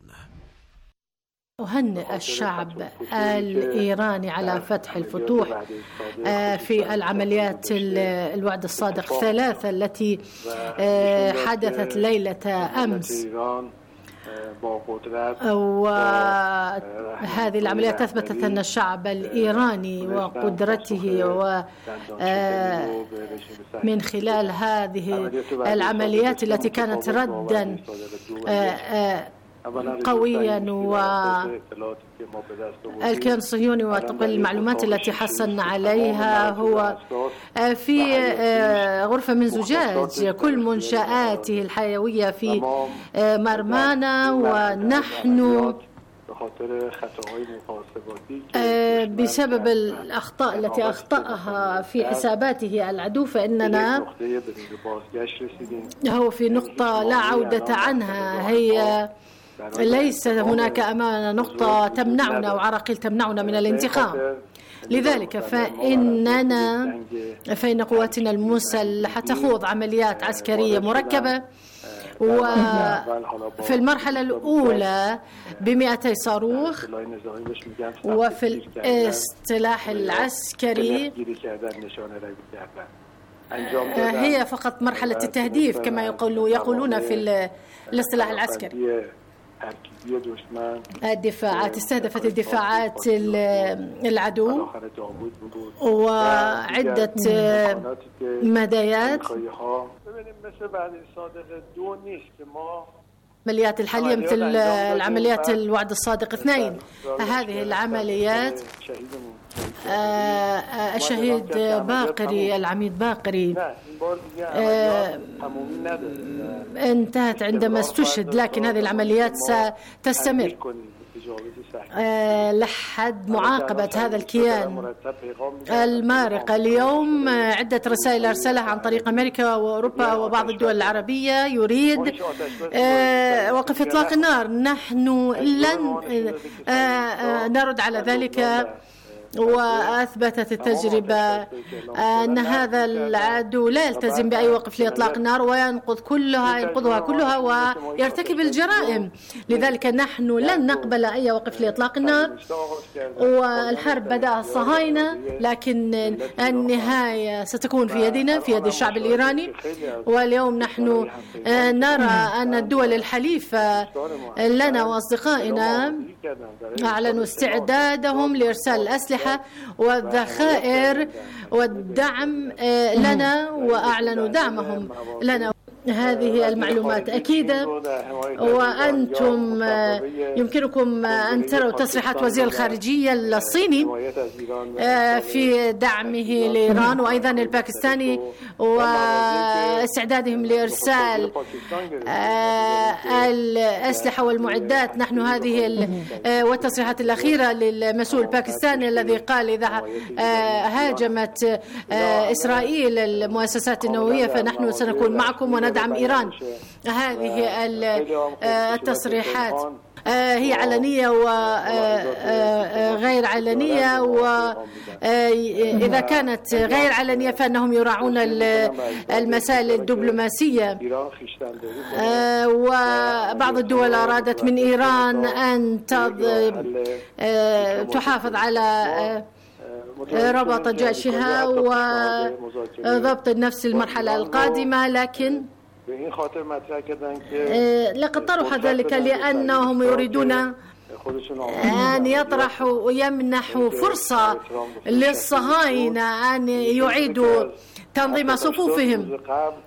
أهنئ الشعب الإيراني على فتح الفتوح في العمليات الوعد الصادق 3 التي حدثت ليلة أمس، وهذه العمليات أثبتت أن الشعب الإيراني وقدرته ومن خلال هذه العمليات التي كانت ردا قويا، والكيان الصهيوني وطبق المعلومات التي حصلنا عليها هو في غرفة من زجاج كل منشآته الحيوية في مرمانا، ونحن بسبب الأخطاء التي أخطأها في حساباته العدو فإننا هو في نقطة لا عودة عنها. هي ليس هناك أمامنا نقطة تمنعنا وعراقيل تمنعنا من الانتقام. لذلك فإن قواتنا المسلحة تخوض عمليات عسكرية مركبة، وفي المرحلة الأولى ب200 صاروخ، وفي الاصطلاح العسكري هي فقط مرحلة التهديف كما يقولون في الاصطلاح العسكري. الدفاعات استهدفت الدفاعات العدو وعدة مدايات. العمليات الحالية مثل العمليات الوعد الصادق 2، هذه العمليات الشهيد باقري العميد باقري انتهت عندما استشهد، لكن هذه العمليات ستستمر لحد معاقبة هذا الكيان المارق. اليوم عدة رسائل أرسلها عن طريق أمريكا وأوروبا وبعض الدول العربية يريد وقف إطلاق النار. نحن لن نرد على ذلك، وأثبتت التجربة أن هذا العدو لا يلتزم بأي وقف لإطلاق النار وينقضها كلها ويرتكب الجرائم. لذلك نحن لن نقبل أي وقف لإطلاق النار، والحرب بدأها الصهاينة، لكن النهاية ستكون في يدنا، في يد الشعب الإيراني. واليوم نحن نرى أن الدول الحليفة لنا وأصدقائنا أعلنوا استعدادهم لإرسال الأسلحة والذخائر والدعم لنا، وأعلنوا دعمهم لنا. هذه المعلومات أكيدة، وأنتم يمكنكم أن تروا تصريحات وزير الخارجية الصيني في دعمه لإيران وأيضا الباكستاني واستعدادهم لإرسال الأسلحة والمعدات. نحن هذه والتصريحات الأخيرة للمسؤول الباكستاني الذي قال إذا هاجمت إسرائيل المؤسسات النووية فنحن سنكون معكم وندعم إيران. هذه التصريحات هي علنية وغير علنية، وإذا كانت غير علنية فإنهم يراعون المسائل الدبلوماسية. وبعض الدول أرادت من إيران أن تحافظ على ربط جيشها وضبط النفس المرحلة القادمة، لكن لقد طرح ذلك لأنهم يريدون أن يطرحوا ويمنحوا فرصة للصهاينة أن يعيدوا تنظيم صفوفهم.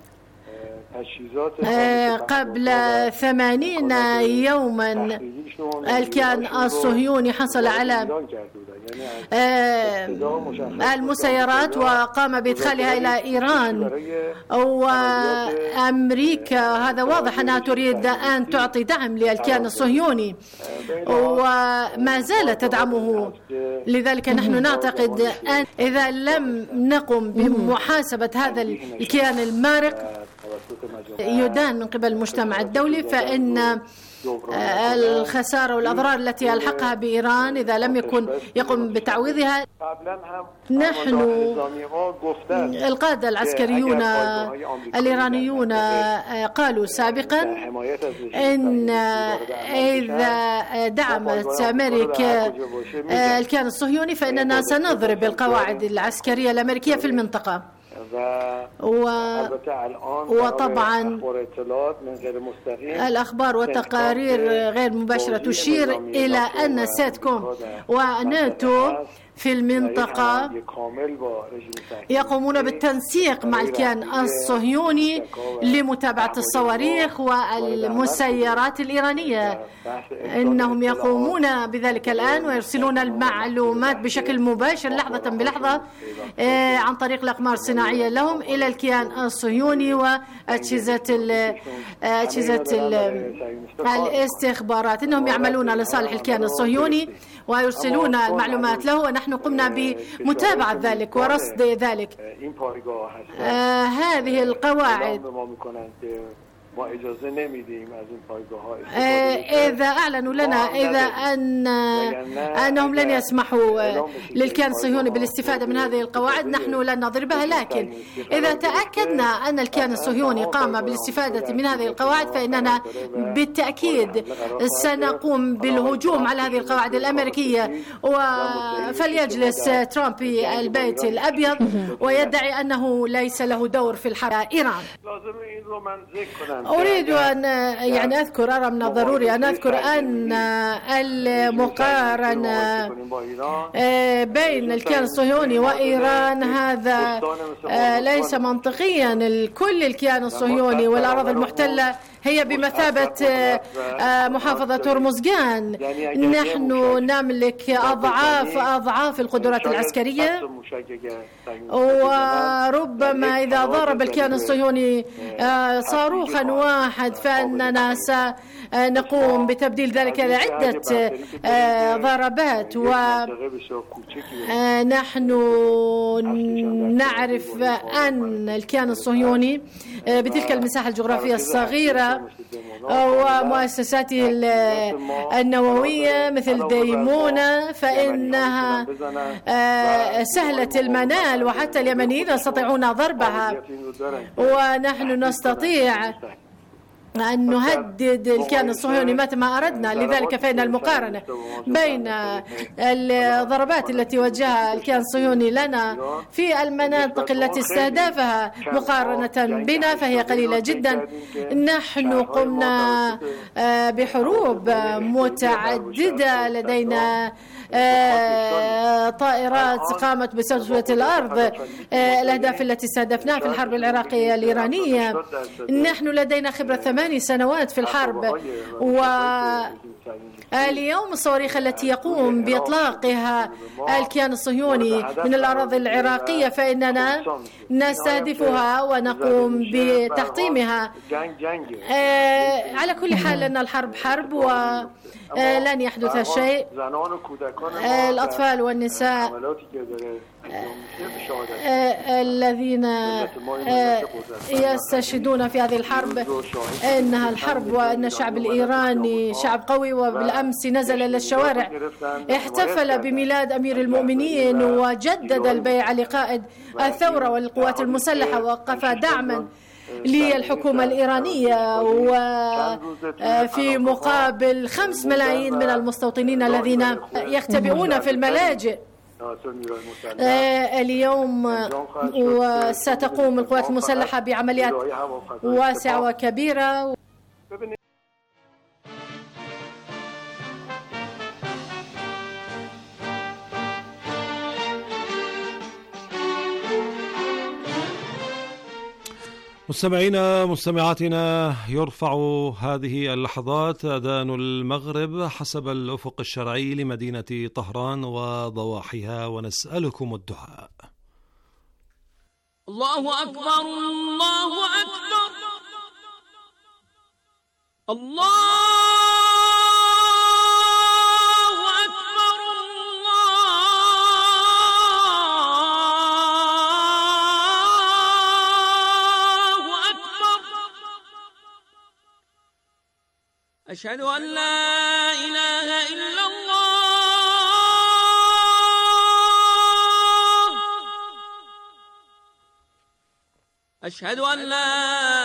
قبل 80 يوما الكيان الصهيوني حصل على المسيرات وقام بإدخالها إلى إيران، وأمريكا هذا واضح أنها تريد أن تعطي دعم للكيان الصهيوني وما زالت تدعمه. لذلك نحن نعتقد أن إذا لم نقم بمحاسبة هذا الكيان المارق يدان من قبل المجتمع الدولي، فإن الخسارة والأضرار التي ألحقها بإيران إذا لم يقم بتعويضها. نحن القادة العسكريون الإيرانيون قالوا سابقا إن إذا دعمت أمريكا الكيان الصهيوني فإننا سنضرب القواعد العسكرية الأمريكية في المنطقة. وطبعا الأخبار والتقارير غير مباشرة تشير إلى أن ساتكوم وناتو في المنطقة يقومون بالتنسيق مع الكيان الصهيوني لمتابعة الصواريخ والمسيرات الإيرانية. إنهم يقومون بذلك الآن ويرسلون المعلومات بشكل مباشر لحظة بلحظة عن طريق الأقمار الصناعية لهم إلى الكيان الصهيوني وأجهزة الاستخبارات. إنهم يعملون لصالح الكيان الصهيوني ويرسلون المعلومات له، ونحن قمنا بمتابعة ذلك ورصد ذلك. هذه القواعد إذا أعلنوا لنا أنهم لن يسمحوا للكيان الصهيوني بالاستفادة من هذه القواعد نحن لن نضربها، لكن إذا تأكدنا أن الكيان الصهيوني قام بالاستفادة من هذه القواعد فإننا بالتأكيد سنقوم بالهجوم على هذه القواعد الأمريكية. فليجلس ترامب في البيت الأبيض ويدعي أنه ليس له دور في الحرب إيران. أريد أن أذكر، أرى من الضروري أن أذكر أن المقارنة بين الكيان الصهيوني وإيران هذا ليس منطقيا. كل الكيان الصهيوني والأراضي المحتلة هي بمثابة محافظة هرمزغان. نحن نملك أضعاف القدرات العسكرية، وربما إذا ضرب الكيان الصهيوني صاروخا واحد فإننا سنقوم بتبديل ذلك لعدة ضربات. ونحن نعرف أن الكيان الصهيوني بتلك المساحة الجغرافية الصغيرة ومؤسساته النووية مثل ديمونة فإنها سهلة المنال وحتى اليمنيين يستطيعون ضربها، ونحن نستطيع أن نهدد الكيان الصهيوني متى ما أردنا. لذلك فإن المقارنة بين الضربات التي وجهها الكيان الصهيوني لنا في المناطق التي استهدفها مقارنة بنا فهي قليلة جدا. نحن قمنا بحروب متعددة، لدينا طائرات قامت بتسوية الأرض، الأهداف التي استهدفناها في الحرب العراقية الإيرانية. نحن لدينا خبرة 8 سنوات في الحرب، واليوم الصواريخ التي يقوم بإطلاقها الكيان الصهيوني من الأراضي العراقية فإننا نستهدفها ونقوم بتحطيمها. على كل حال أن الحرب حرب ولن يحدث شيء. الأطفال والنساء الذين يستشهدون في هذه الحرب إنها الحرب، وأن الشعب الإيراني شعب قوي. وبالأمس نزل إلى الشوارع، احتفل بميلاد أمير المؤمنين وجدد البيعة لقائد الثورة والقوات المسلحة، ووقف دعما للحكومة الإيرانية، وفي مقابل 5 ملايين من المستوطنين الذين يختبئون في الملاجئ. اليوم وستقوم القوات المسلحة بعمليات واسعة وكبيرة. مستمعينا مستمعاتنا، يرفع هذه اللحظات أذان المغرب حسب الأفق الشرعي لمدينة طهران وضواحيها، ونسألكم الدعاء. الله أكبر، الله أكبر، الله أشهد أن لا إله إلا الله، أشهد أن لا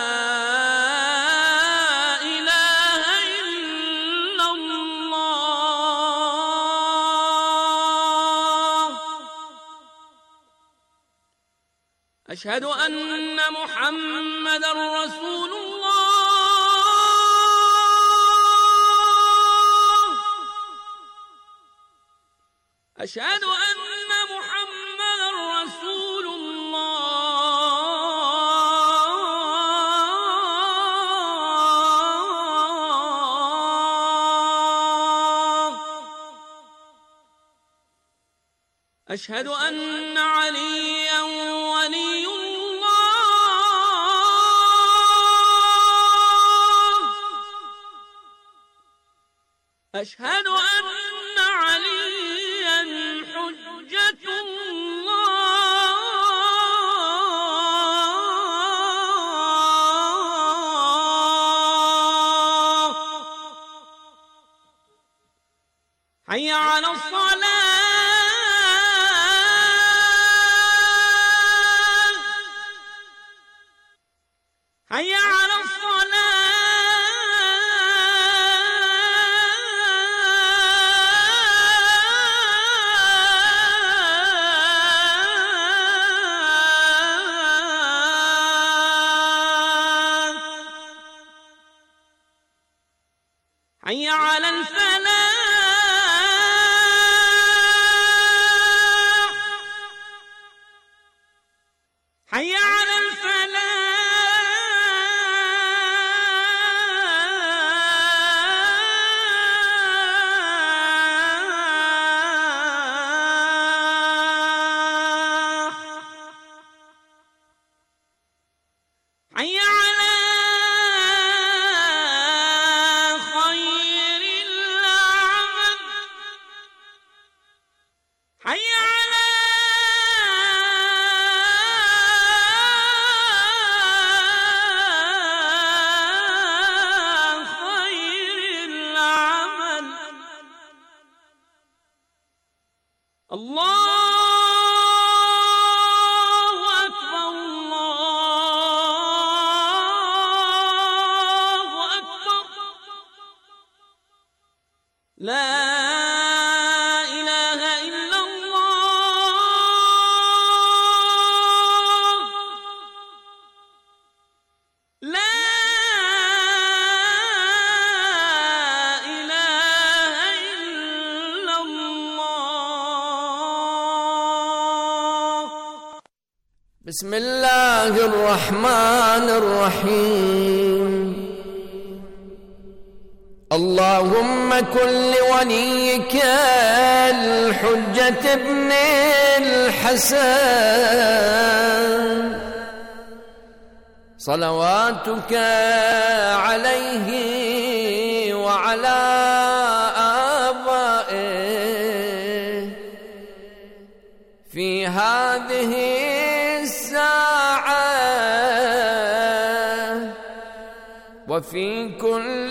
إله إلا الله، أشهد أن محمدًا رسول الله، أشهد أن محمدًا رسول الله، أشهد أن عليًا ولي الله، أشهد أن عليًا حجة الله، حي على الصلاة، حي على الصلاة، حي على الفلاح، حي على الفلاح، حي على خير العمل، حي على خير العمل. الله أكبر، الله أكبر، لا إله إلا الله، لا إله إلا الله. بسم الله الرحمن الرحيم. اللهم كن لوليك الحجة ابن الحسن صلواتك عليه وعلى آبائه في هذه الساعة وفي كل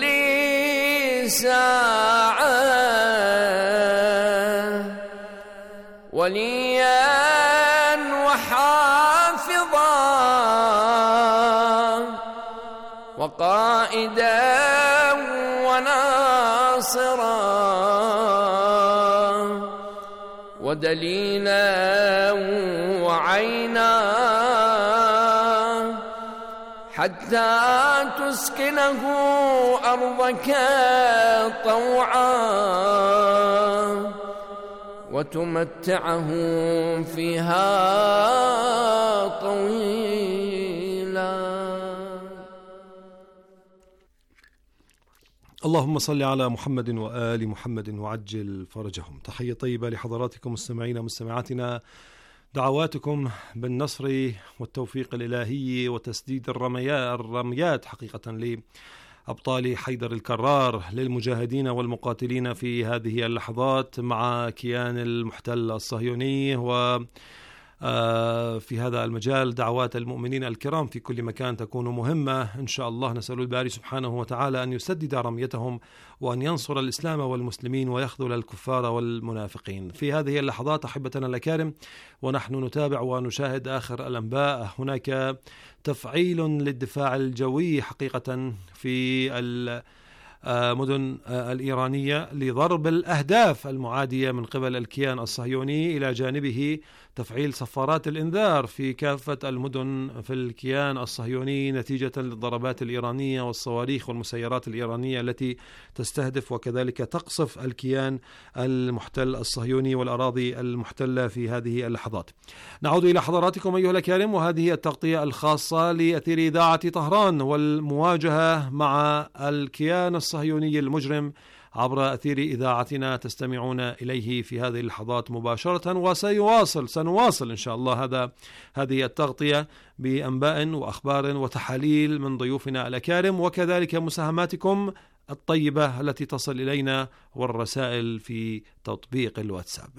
ساعة وليا وحافظا وقائدا وناصرا ودليلا وعينا حتى تسكنه أرضك طوعا وتمتعه فيها طويلا. اللهم صل على محمد وآل محمد وعجل فرجهم. تحية طيبة لحضراتكم مستمعينا ومستمعاتنا. دعواتكم بالنصر والتوفيق الإلهي وتسديد الرميات حقيقة لأبطال حيدر الكرار، للمجاهدين والمقاتلين في هذه اللحظات مع كيان المحتل الصهيوني. و في هذا المجال دعوات المؤمنين الكرام في كل مكان تكون مهمة إن شاء الله. نسأل الباري سبحانه وتعالى أن يسدد رميتهم وأن ينصر الإسلام والمسلمين ويخذل الكفار والمنافقين. في هذه اللحظات أحبتنا الأكارم ونحن نتابع ونشاهد آخر الأنباء، هناك تفعيل للدفاع الجوي حقيقة في المدن الإيرانية لضرب الأهداف المعادية من قبل الكيان الصهيوني، إلى جانبه تفعيل صفارات الإنذار في كافة المدن في الكيان الصهيوني نتيجة للضربات الإيرانية والصواريخ والمسيرات الإيرانية التي تستهدف وكذلك تقصف الكيان المحتل الصهيوني والأراضي المحتلة في هذه اللحظات. نعود إلى حضراتكم أيها الأكارم، وهذه التغطية الخاصة لأثير إذاعة طهران والمواجهة مع الكيان الصهيوني المجرم عبر أثير إذاعتنا تستمعون إليه في هذه اللحظات مباشرة، وسنواصل إن شاء الله هذه التغطية بأنباء وأخبار وتحاليل من ضيوفنا الأكارم، وكذلك مساهماتكم الطيبة التي تصل إلينا والرسائل في تطبيق الواتساب.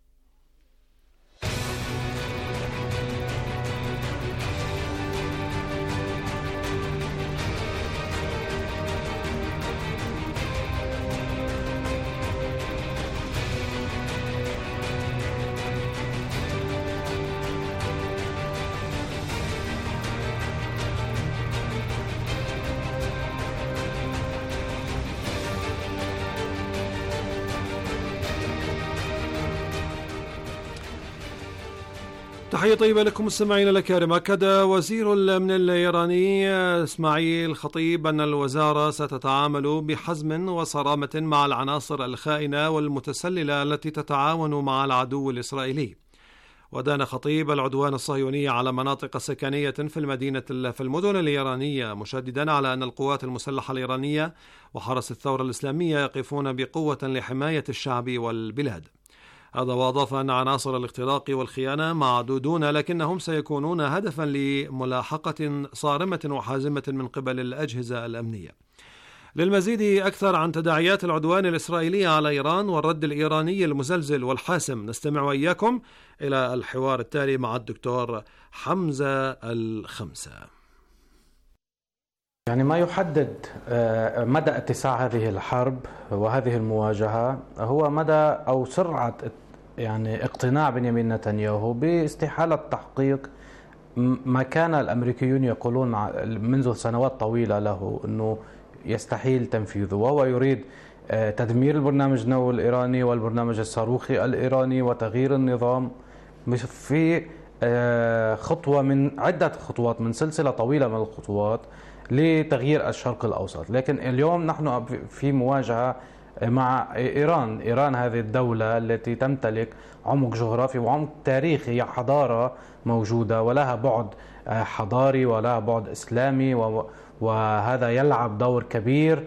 تحية طيبة لكم مستمعين الأكارم. أكد وزير الأمن الإيراني إسماعيل خطيب أن الوزارة ستتعامل بحزم وصرامة مع العناصر الخائنة والمتسللة التي تتعاون مع العدو الإسرائيلي. ودان خطيب العدوان الصهيوني على مناطق سكنية في المدن الإيرانية، مشددا على أن القوات المسلحة الإيرانية وحرس الثورة الإسلامية يقفون بقوة لحماية الشعب والبلاد. هذا وأضاف أن عناصر الاختراق والخيانة معدودون، لكنهم سيكونون هدفا لملاحقة صارمة وحازمة من قبل الأجهزة الأمنية. للمزيد أكثر عن تداعيات العدوان الإسرائيلي على إيران والرد الإيراني المزلزل والحاسم، نستمع وإياكم إلى الحوار التالي مع الدكتور حمزة الخمسة. يعني ما يحدد مدى اتساع هذه الحرب وهذه المواجهة هو مدى أو سرعة يعني اقتناع بنيامين نتنياهو باستحالة تحقيق ما كان الأمريكيون يقولون منذ سنوات طويلة له أنه يستحيل تنفيذه، وهو يريد تدمير البرنامج النووي الإيراني والبرنامج الصاروخي الإيراني وتغيير النظام في خطوة من عدة خطوات من سلسلة طويلة من الخطوات لتغيير الشرق الأوسط. لكن اليوم نحن في مواجهة مع إيران هذه الدولة التي تمتلك عمق جغرافي وعمق تاريخي، هي حضارة موجودة ولها بعد حضاري ولها بعد إسلامي، وهذا يلعب دور كبير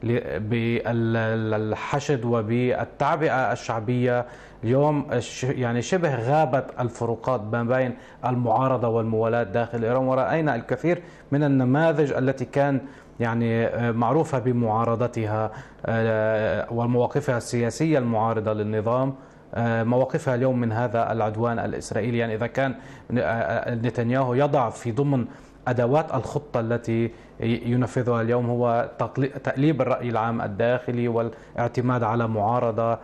بالحشد وبالتعبئة الشعبية. اليوم يعني شبه غابت الفروقات ما بين المعارضة والموالاة داخل إيران، ورأينا الكثير من النماذج التي كان يعني معروفة بمعارضتها ومواقفها السياسية المعارضة للنظام، مواقفها اليوم من هذا العدوان الإسرائيلي. يعني إذا كان نتنياهو يضع في ضمن أدوات الخطة التي ينفذها اليوم هو تقليب الرأي العام الداخلي والاعتماد على معارضة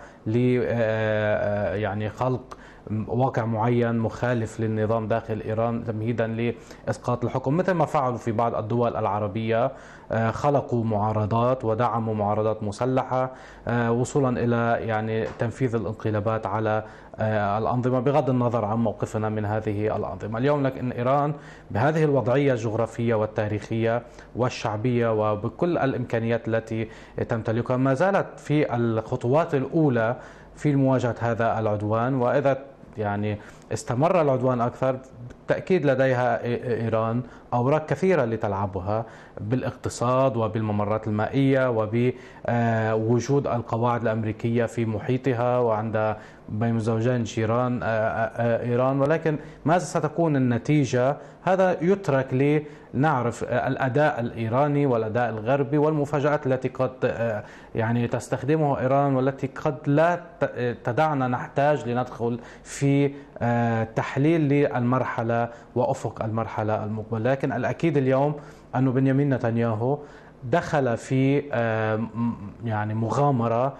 يعني خلق واقع معين مخالف للنظام داخل إيران تمهيدا لإسقاط الحكم، مثل ما فعلوا في بعض الدول العربية، خلقوا معارضات ودعموا معارضات مسلحة وصولا إلى يعني تنفيذ الانقلابات على الأنظمة بغض النظر عن موقفنا من هذه الأنظمة. اليوم لكن إيران بهذه الوضعية الجغرافية والتاريخية والشعبية وبكل الإمكانيات التي تمتلكها ما زالت في الخطوات الأولى في مواجهة هذا العدوان، وإذا يعني استمر العدوان أكثر بالتأكيد لديها إيران أوراق كثيرة لتلعبها بالاقتصاد وبالممرات المائية وبوجود القواعد الأمريكية في محيطها وعند بين الزوجين جيران إيران. ولكن ماذا ستكون النتيجة؟ هذا يترك لنعرف الأداء الإيراني والأداء الغربي والمفاجآت التي قد يعني تستخدمها إيران والتي قد لا تدعنا نحتاج لندخل في تحليل للمرحلة وأفق المرحلة المقبلة. لكن الأكيد اليوم أن بنيامين نتنياهو دخل في يعني مغامرة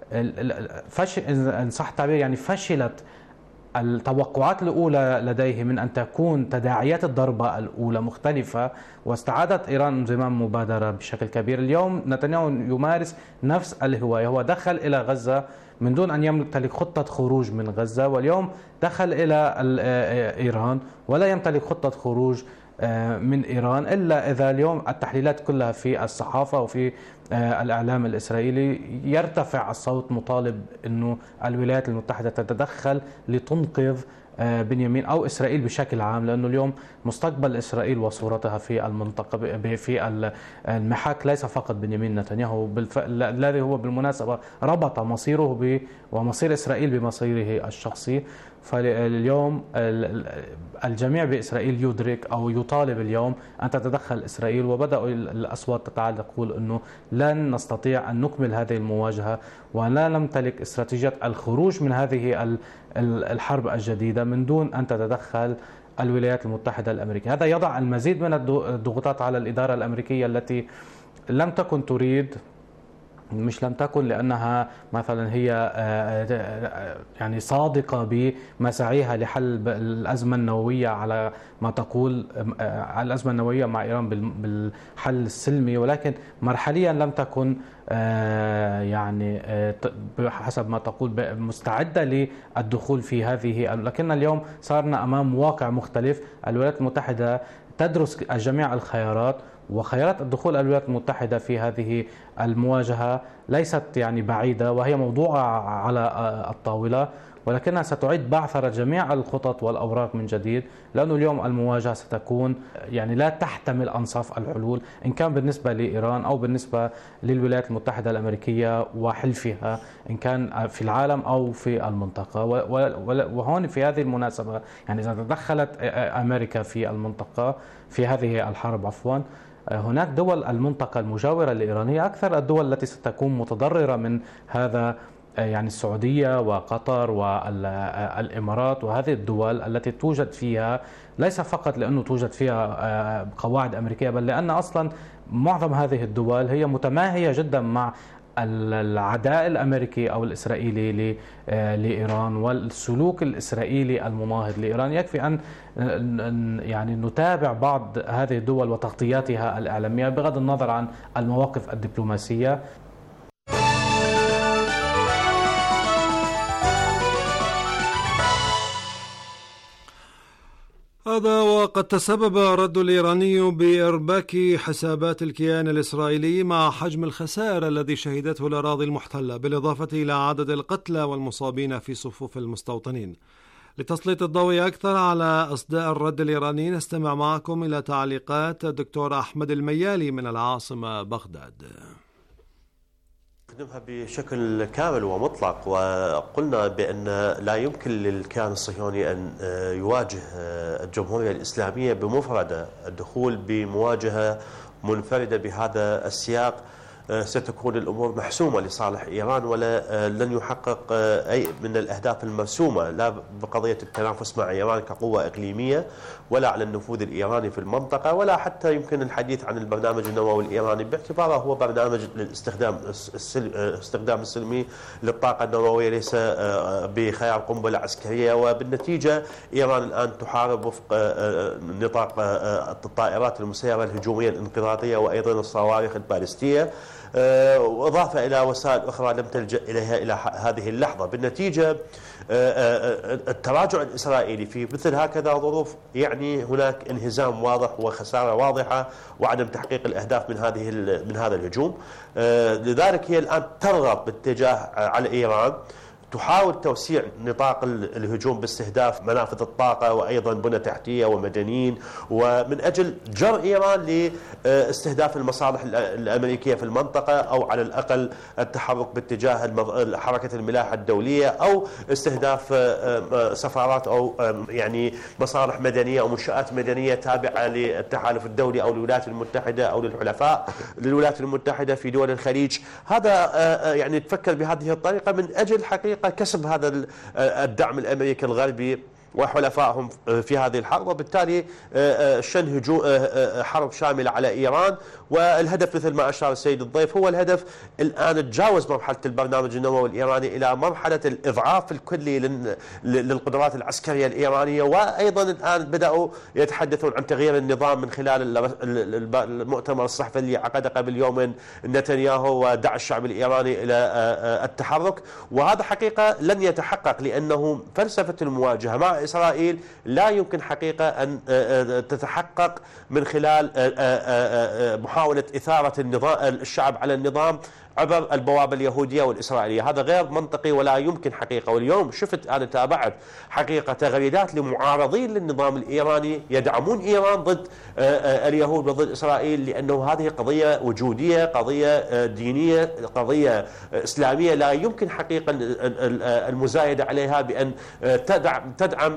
إن صح التعبير يعني فشلت التوقعات الأولى لديه من أن تكون تداعيات الضربة الأولى مختلفة، واستعادت إيران انضمام مبادرة بشكل كبير. اليوم نتنياهو يمارس نفس الهواية، هو دخل إلى غزة من دون أن يمتلك خطة خروج من غزة، واليوم دخل إلى إيران ولا يمتلك خطة خروج من إيران، إلا إذا اليوم التحليلات كلها في الصحافة وفي الإعلام الإسرائيلي يرتفع الصوت مطالب أنه الولايات المتحدة تتدخل لتنقذ بنيامين أو إسرائيل بشكل عام، لأنه اليوم مستقبل إسرائيل وصورتها في المنطقة في المحك ليس فقط بنيامين نتنياهو الذي هو بالمناسبة ربط مصيره ومصير إسرائيل بمصيره الشخصي. فاليوم الجميع بإسرائيل يدرك أو يطالب اليوم أن تتدخل إسرائيل، وبدأوا الأصوات تتعالى تقول أنه لن نستطيع أن نكمل هذه المواجهة ولا نمتلك استراتيجية الخروج من هذه الحرب الجديدة من دون أن تتدخل الولايات المتحدة الأمريكية. هذا يضع المزيد من الضغوطات على الإدارة الأمريكية التي لم تكن تريد، مش لم تكن لأنها مثلا هي يعني صادقة بمساعيها لحل الأزمة النووية على ما تقول الأزمة النووية مع إيران بالحل السلمي، ولكن مرحليا لم تكن يعني حسب ما تقول مستعدة للدخول في هذه. لكن اليوم صارنا أمام واقع مختلف، الولايات المتحدة تدرس جميع الخيارات، وخيارات الدخول الولايات المتحدة في هذه المواجهة ليست يعني بعيدة وهي موضوعة على الطاولة، ولكنها ستعيد بعثرة جميع الخطط والأوراق من جديد، لأنه اليوم المواجهة ستكون يعني لا تحتمل أنصاف الحلول إن كان بالنسبة لإيران أو بالنسبة للولايات المتحدة الأمريكية وحلفها إن كان في العالم أو في المنطقة. وهون في هذه المناسبة يعني إذا تدخلت أمريكا في المنطقة في هذه الحرب هناك دول المنطقة المجاورة لإيران هي أكثر الدول التي ستكون متضررة من هذا، يعني السعودية وقطر والإمارات وهذه الدول التي توجد فيها ليس فقط لأنه توجد فيها قواعد أمريكية، بل لأن أصلا معظم هذه الدول هي متماهية جدا مع العداء الأمريكي أو الإسرائيلي لإيران والسلوك الإسرائيلي المناهض لإيران. يكفي أن يعني نتابع بعض هذه الدول وتغطياتها الإعلامية بغض النظر عن المواقف الدبلوماسية. هذا وقد تسبب الرد الإيراني بإرباك حسابات الكيان الإسرائيلي مع حجم الخسائر الذي شهدته الأراضي المحتلة، بالإضافة إلى عدد القتلى والمصابين في صفوف المستوطنين. لتسليط الضوء أكثر على أصداء الرد الإيراني نستمع معكم إلى تعليقات الدكتور أحمد الميالي من العاصمة بغداد. نقدمها بشكل كامل ومطلق، وقلنا بأن لا يمكن للكيان الصهيوني أن يواجه الجمهورية الإسلامية بمفردة. الدخول بمواجهة منفردة بهذا السياق ستكون الأمور محسومة لصالح إيران، ولا لن يحقق أي من الأهداف المرسومة، لا بقضية التنافس مع إيران كقوة إقليمية، ولا على النفوذ الإيراني في المنطقة، ولا حتى يمكن الحديث عن البرنامج النووي الإيراني باعتباره هو برنامج للاستخدام السلمي للطاقة النووية، ليس بخيار قنبلة عسكرية. وبالنتيجة إيران الآن تحارب وفق نطاق الطائرات المسيرة الهجومية الانقراضية وأيضا الصواريخ البالستية، وإضافة إلى وسائل أخرى لم تلجأ إليها إلى هذه اللحظة. بالنتيجة التراجع الإسرائيلي في مثل هكذا ظروف يعني هناك انهزام واضح وخسارة واضحة وعدم تحقيق الأهداف من هذا الهجوم. لذلك هي الآن ترغب باتجاه على إيران، تحاول توسيع نطاق الهجوم باستهداف منافذ الطاقة وأيضا بنى تحتية ومدنيين، ومن أجل جر إيران لاستهداف المصالح الأمريكية في المنطقة، أو على الأقل التحرك باتجاه حركة الملاحة الدولية، أو استهداف سفارات أو يعني مصالح مدنية أو منشآت مدنية تابعة للتحالف الدولي أو للولايات المتحدة أو للحلفاء للولايات المتحدة في دول الخليج. هذا يعني تفكر بهذه الطريقة من أجل حقيقة كسب هذا الدعم الأمريكي الغربي وحلفائهم في هذه الحرب، وبالتالي شن حرب شاملة على إيران. والهدف مثل ما أشار السيد الضيف هو الهدف الآن تجاوز مرحلة البرنامج النووي الإيراني إلى مرحلة الإضعاف الكلي للقدرات العسكرية الإيرانية، وأيضا الآن بدأوا يتحدثون عن تغيير النظام من خلال المؤتمر الصحفي اللي عقده قبل يومين نتنياهو، ودعا الشعب الإيراني إلى التحرك. وهذا حقيقة لن يتحقق، لأنه فلسفة المواجهة مع إسرائيل لا يمكن حقيقة أن تتحقق من خلال محاولة إثارة الشعب على النظام عبر البوابة اليهودية والإسرائيلية. هذا غير منطقي ولا يمكن حقيقة. واليوم شفت أنا تابعت حقيقة تغريدات لمعارضين للنظام الإيراني يدعمون إيران ضد اليهود وضد إسرائيل، لأنه هذه قضية وجودية، قضية دينية، قضية إسلامية، لا يمكن حقيقة المزايدة عليها بأن تدعم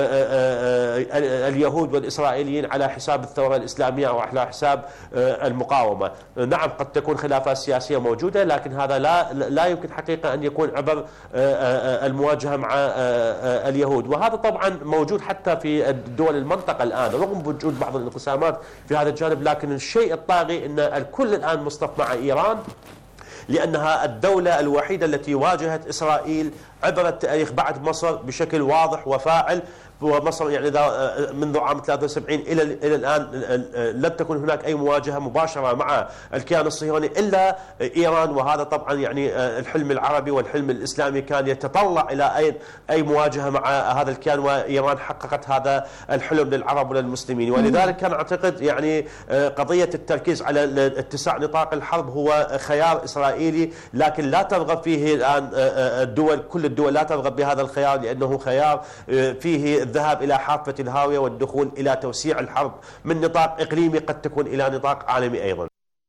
اليهود والإسرائيليين على حساب الثورة الإسلامية أو على حساب المقاومة. نعم قد تكون خلافات سياسية موجودة، لكن هذا لا يمكن حقيقة أن يكون عبر المواجهة مع اليهود. وهذا طبعا موجود حتى في دول المنطقة الآن رغم وجود بعض الانقسامات في هذا الجانب، لكن الشيء الطاغي أن الكل الآن مصطف مع إيران، لأنها الدولة الوحيدة التي واجهت إسرائيل عبر التاريخ بعد مصر بشكل واضح وفاعل. ومصر يعني منذ عام 73 إلى الآن لم تكن هناك أي مواجهة مباشرة مع الكيان الصهيوني إلا إيران. وهذا طبعا يعني الحلم العربي والحلم الإسلامي كان يتطلع إلى أي مواجهة مع هذا الكيان، وإيران حققت هذا الحلم للعرب وللمسلمين. ولذلك كان أعتقد يعني قضية التركيز على اتساع نطاق الحرب هو خيار إسرائيلي، لكن لا ترغب فيه الآن كل الدول لا ترغب بهذا الخيار، لأنه خيار فيه الذهاب إلى حافة الهاوية والدخول إلى توسيع الحرب من نطاق إقليمي قد تكون إلى نطاق عالمي أيضا.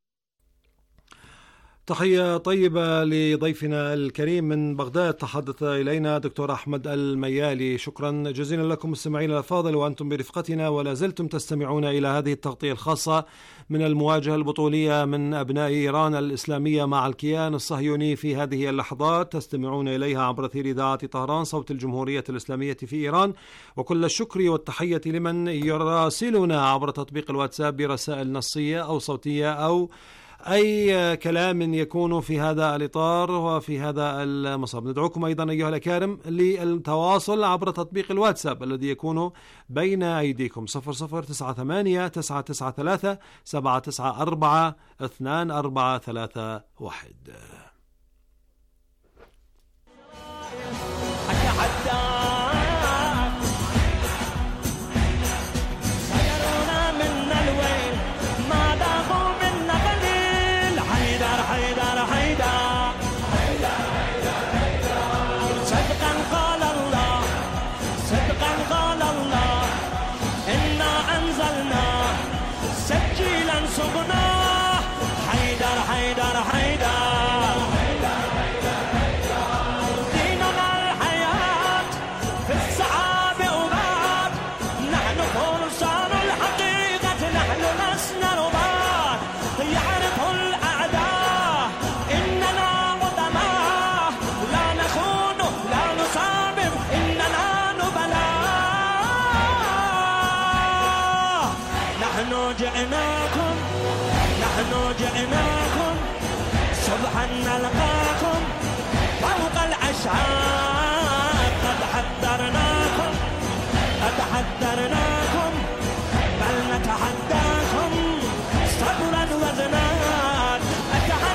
تحية طيبة لضيفنا الكريم من بغداد، تحدث إلينا دكتور أحمد الميالي. شكرا جزيلا لكم مستمعينا الأفاضل، وأنتم برفقتنا ولا زلتم تستمعون إلى هذه التغطية الخاصة من المواجهة البطولية من أبناء إيران الإسلامية مع الكيان الصهيوني في هذه اللحظات. تستمعون إليها عبر أثير إذاعة طهران صوت الجمهورية الإسلامية في إيران. وكل الشكر والتحية لمن يراسلنا عبر تطبيق الواتساب برسائل نصية أو صوتية أو أي كلام يكون في هذا الإطار وفي هذا المصاب. ندعوكم أيضا أيها الأكارم للتواصل عبر تطبيق الواتساب الذي يكون بين أيديكم 0098 993 794 2431. حيدر حيدر ديننا الحياة في الصعاب وبات نحن فرسان الحقيقة نحن لسنا رباط يعرف الأعداء إننا قدماء لا نخون لا نصابر إننا نبلاء نحن جئناكم صبحا نلقاكم فوق الأشعار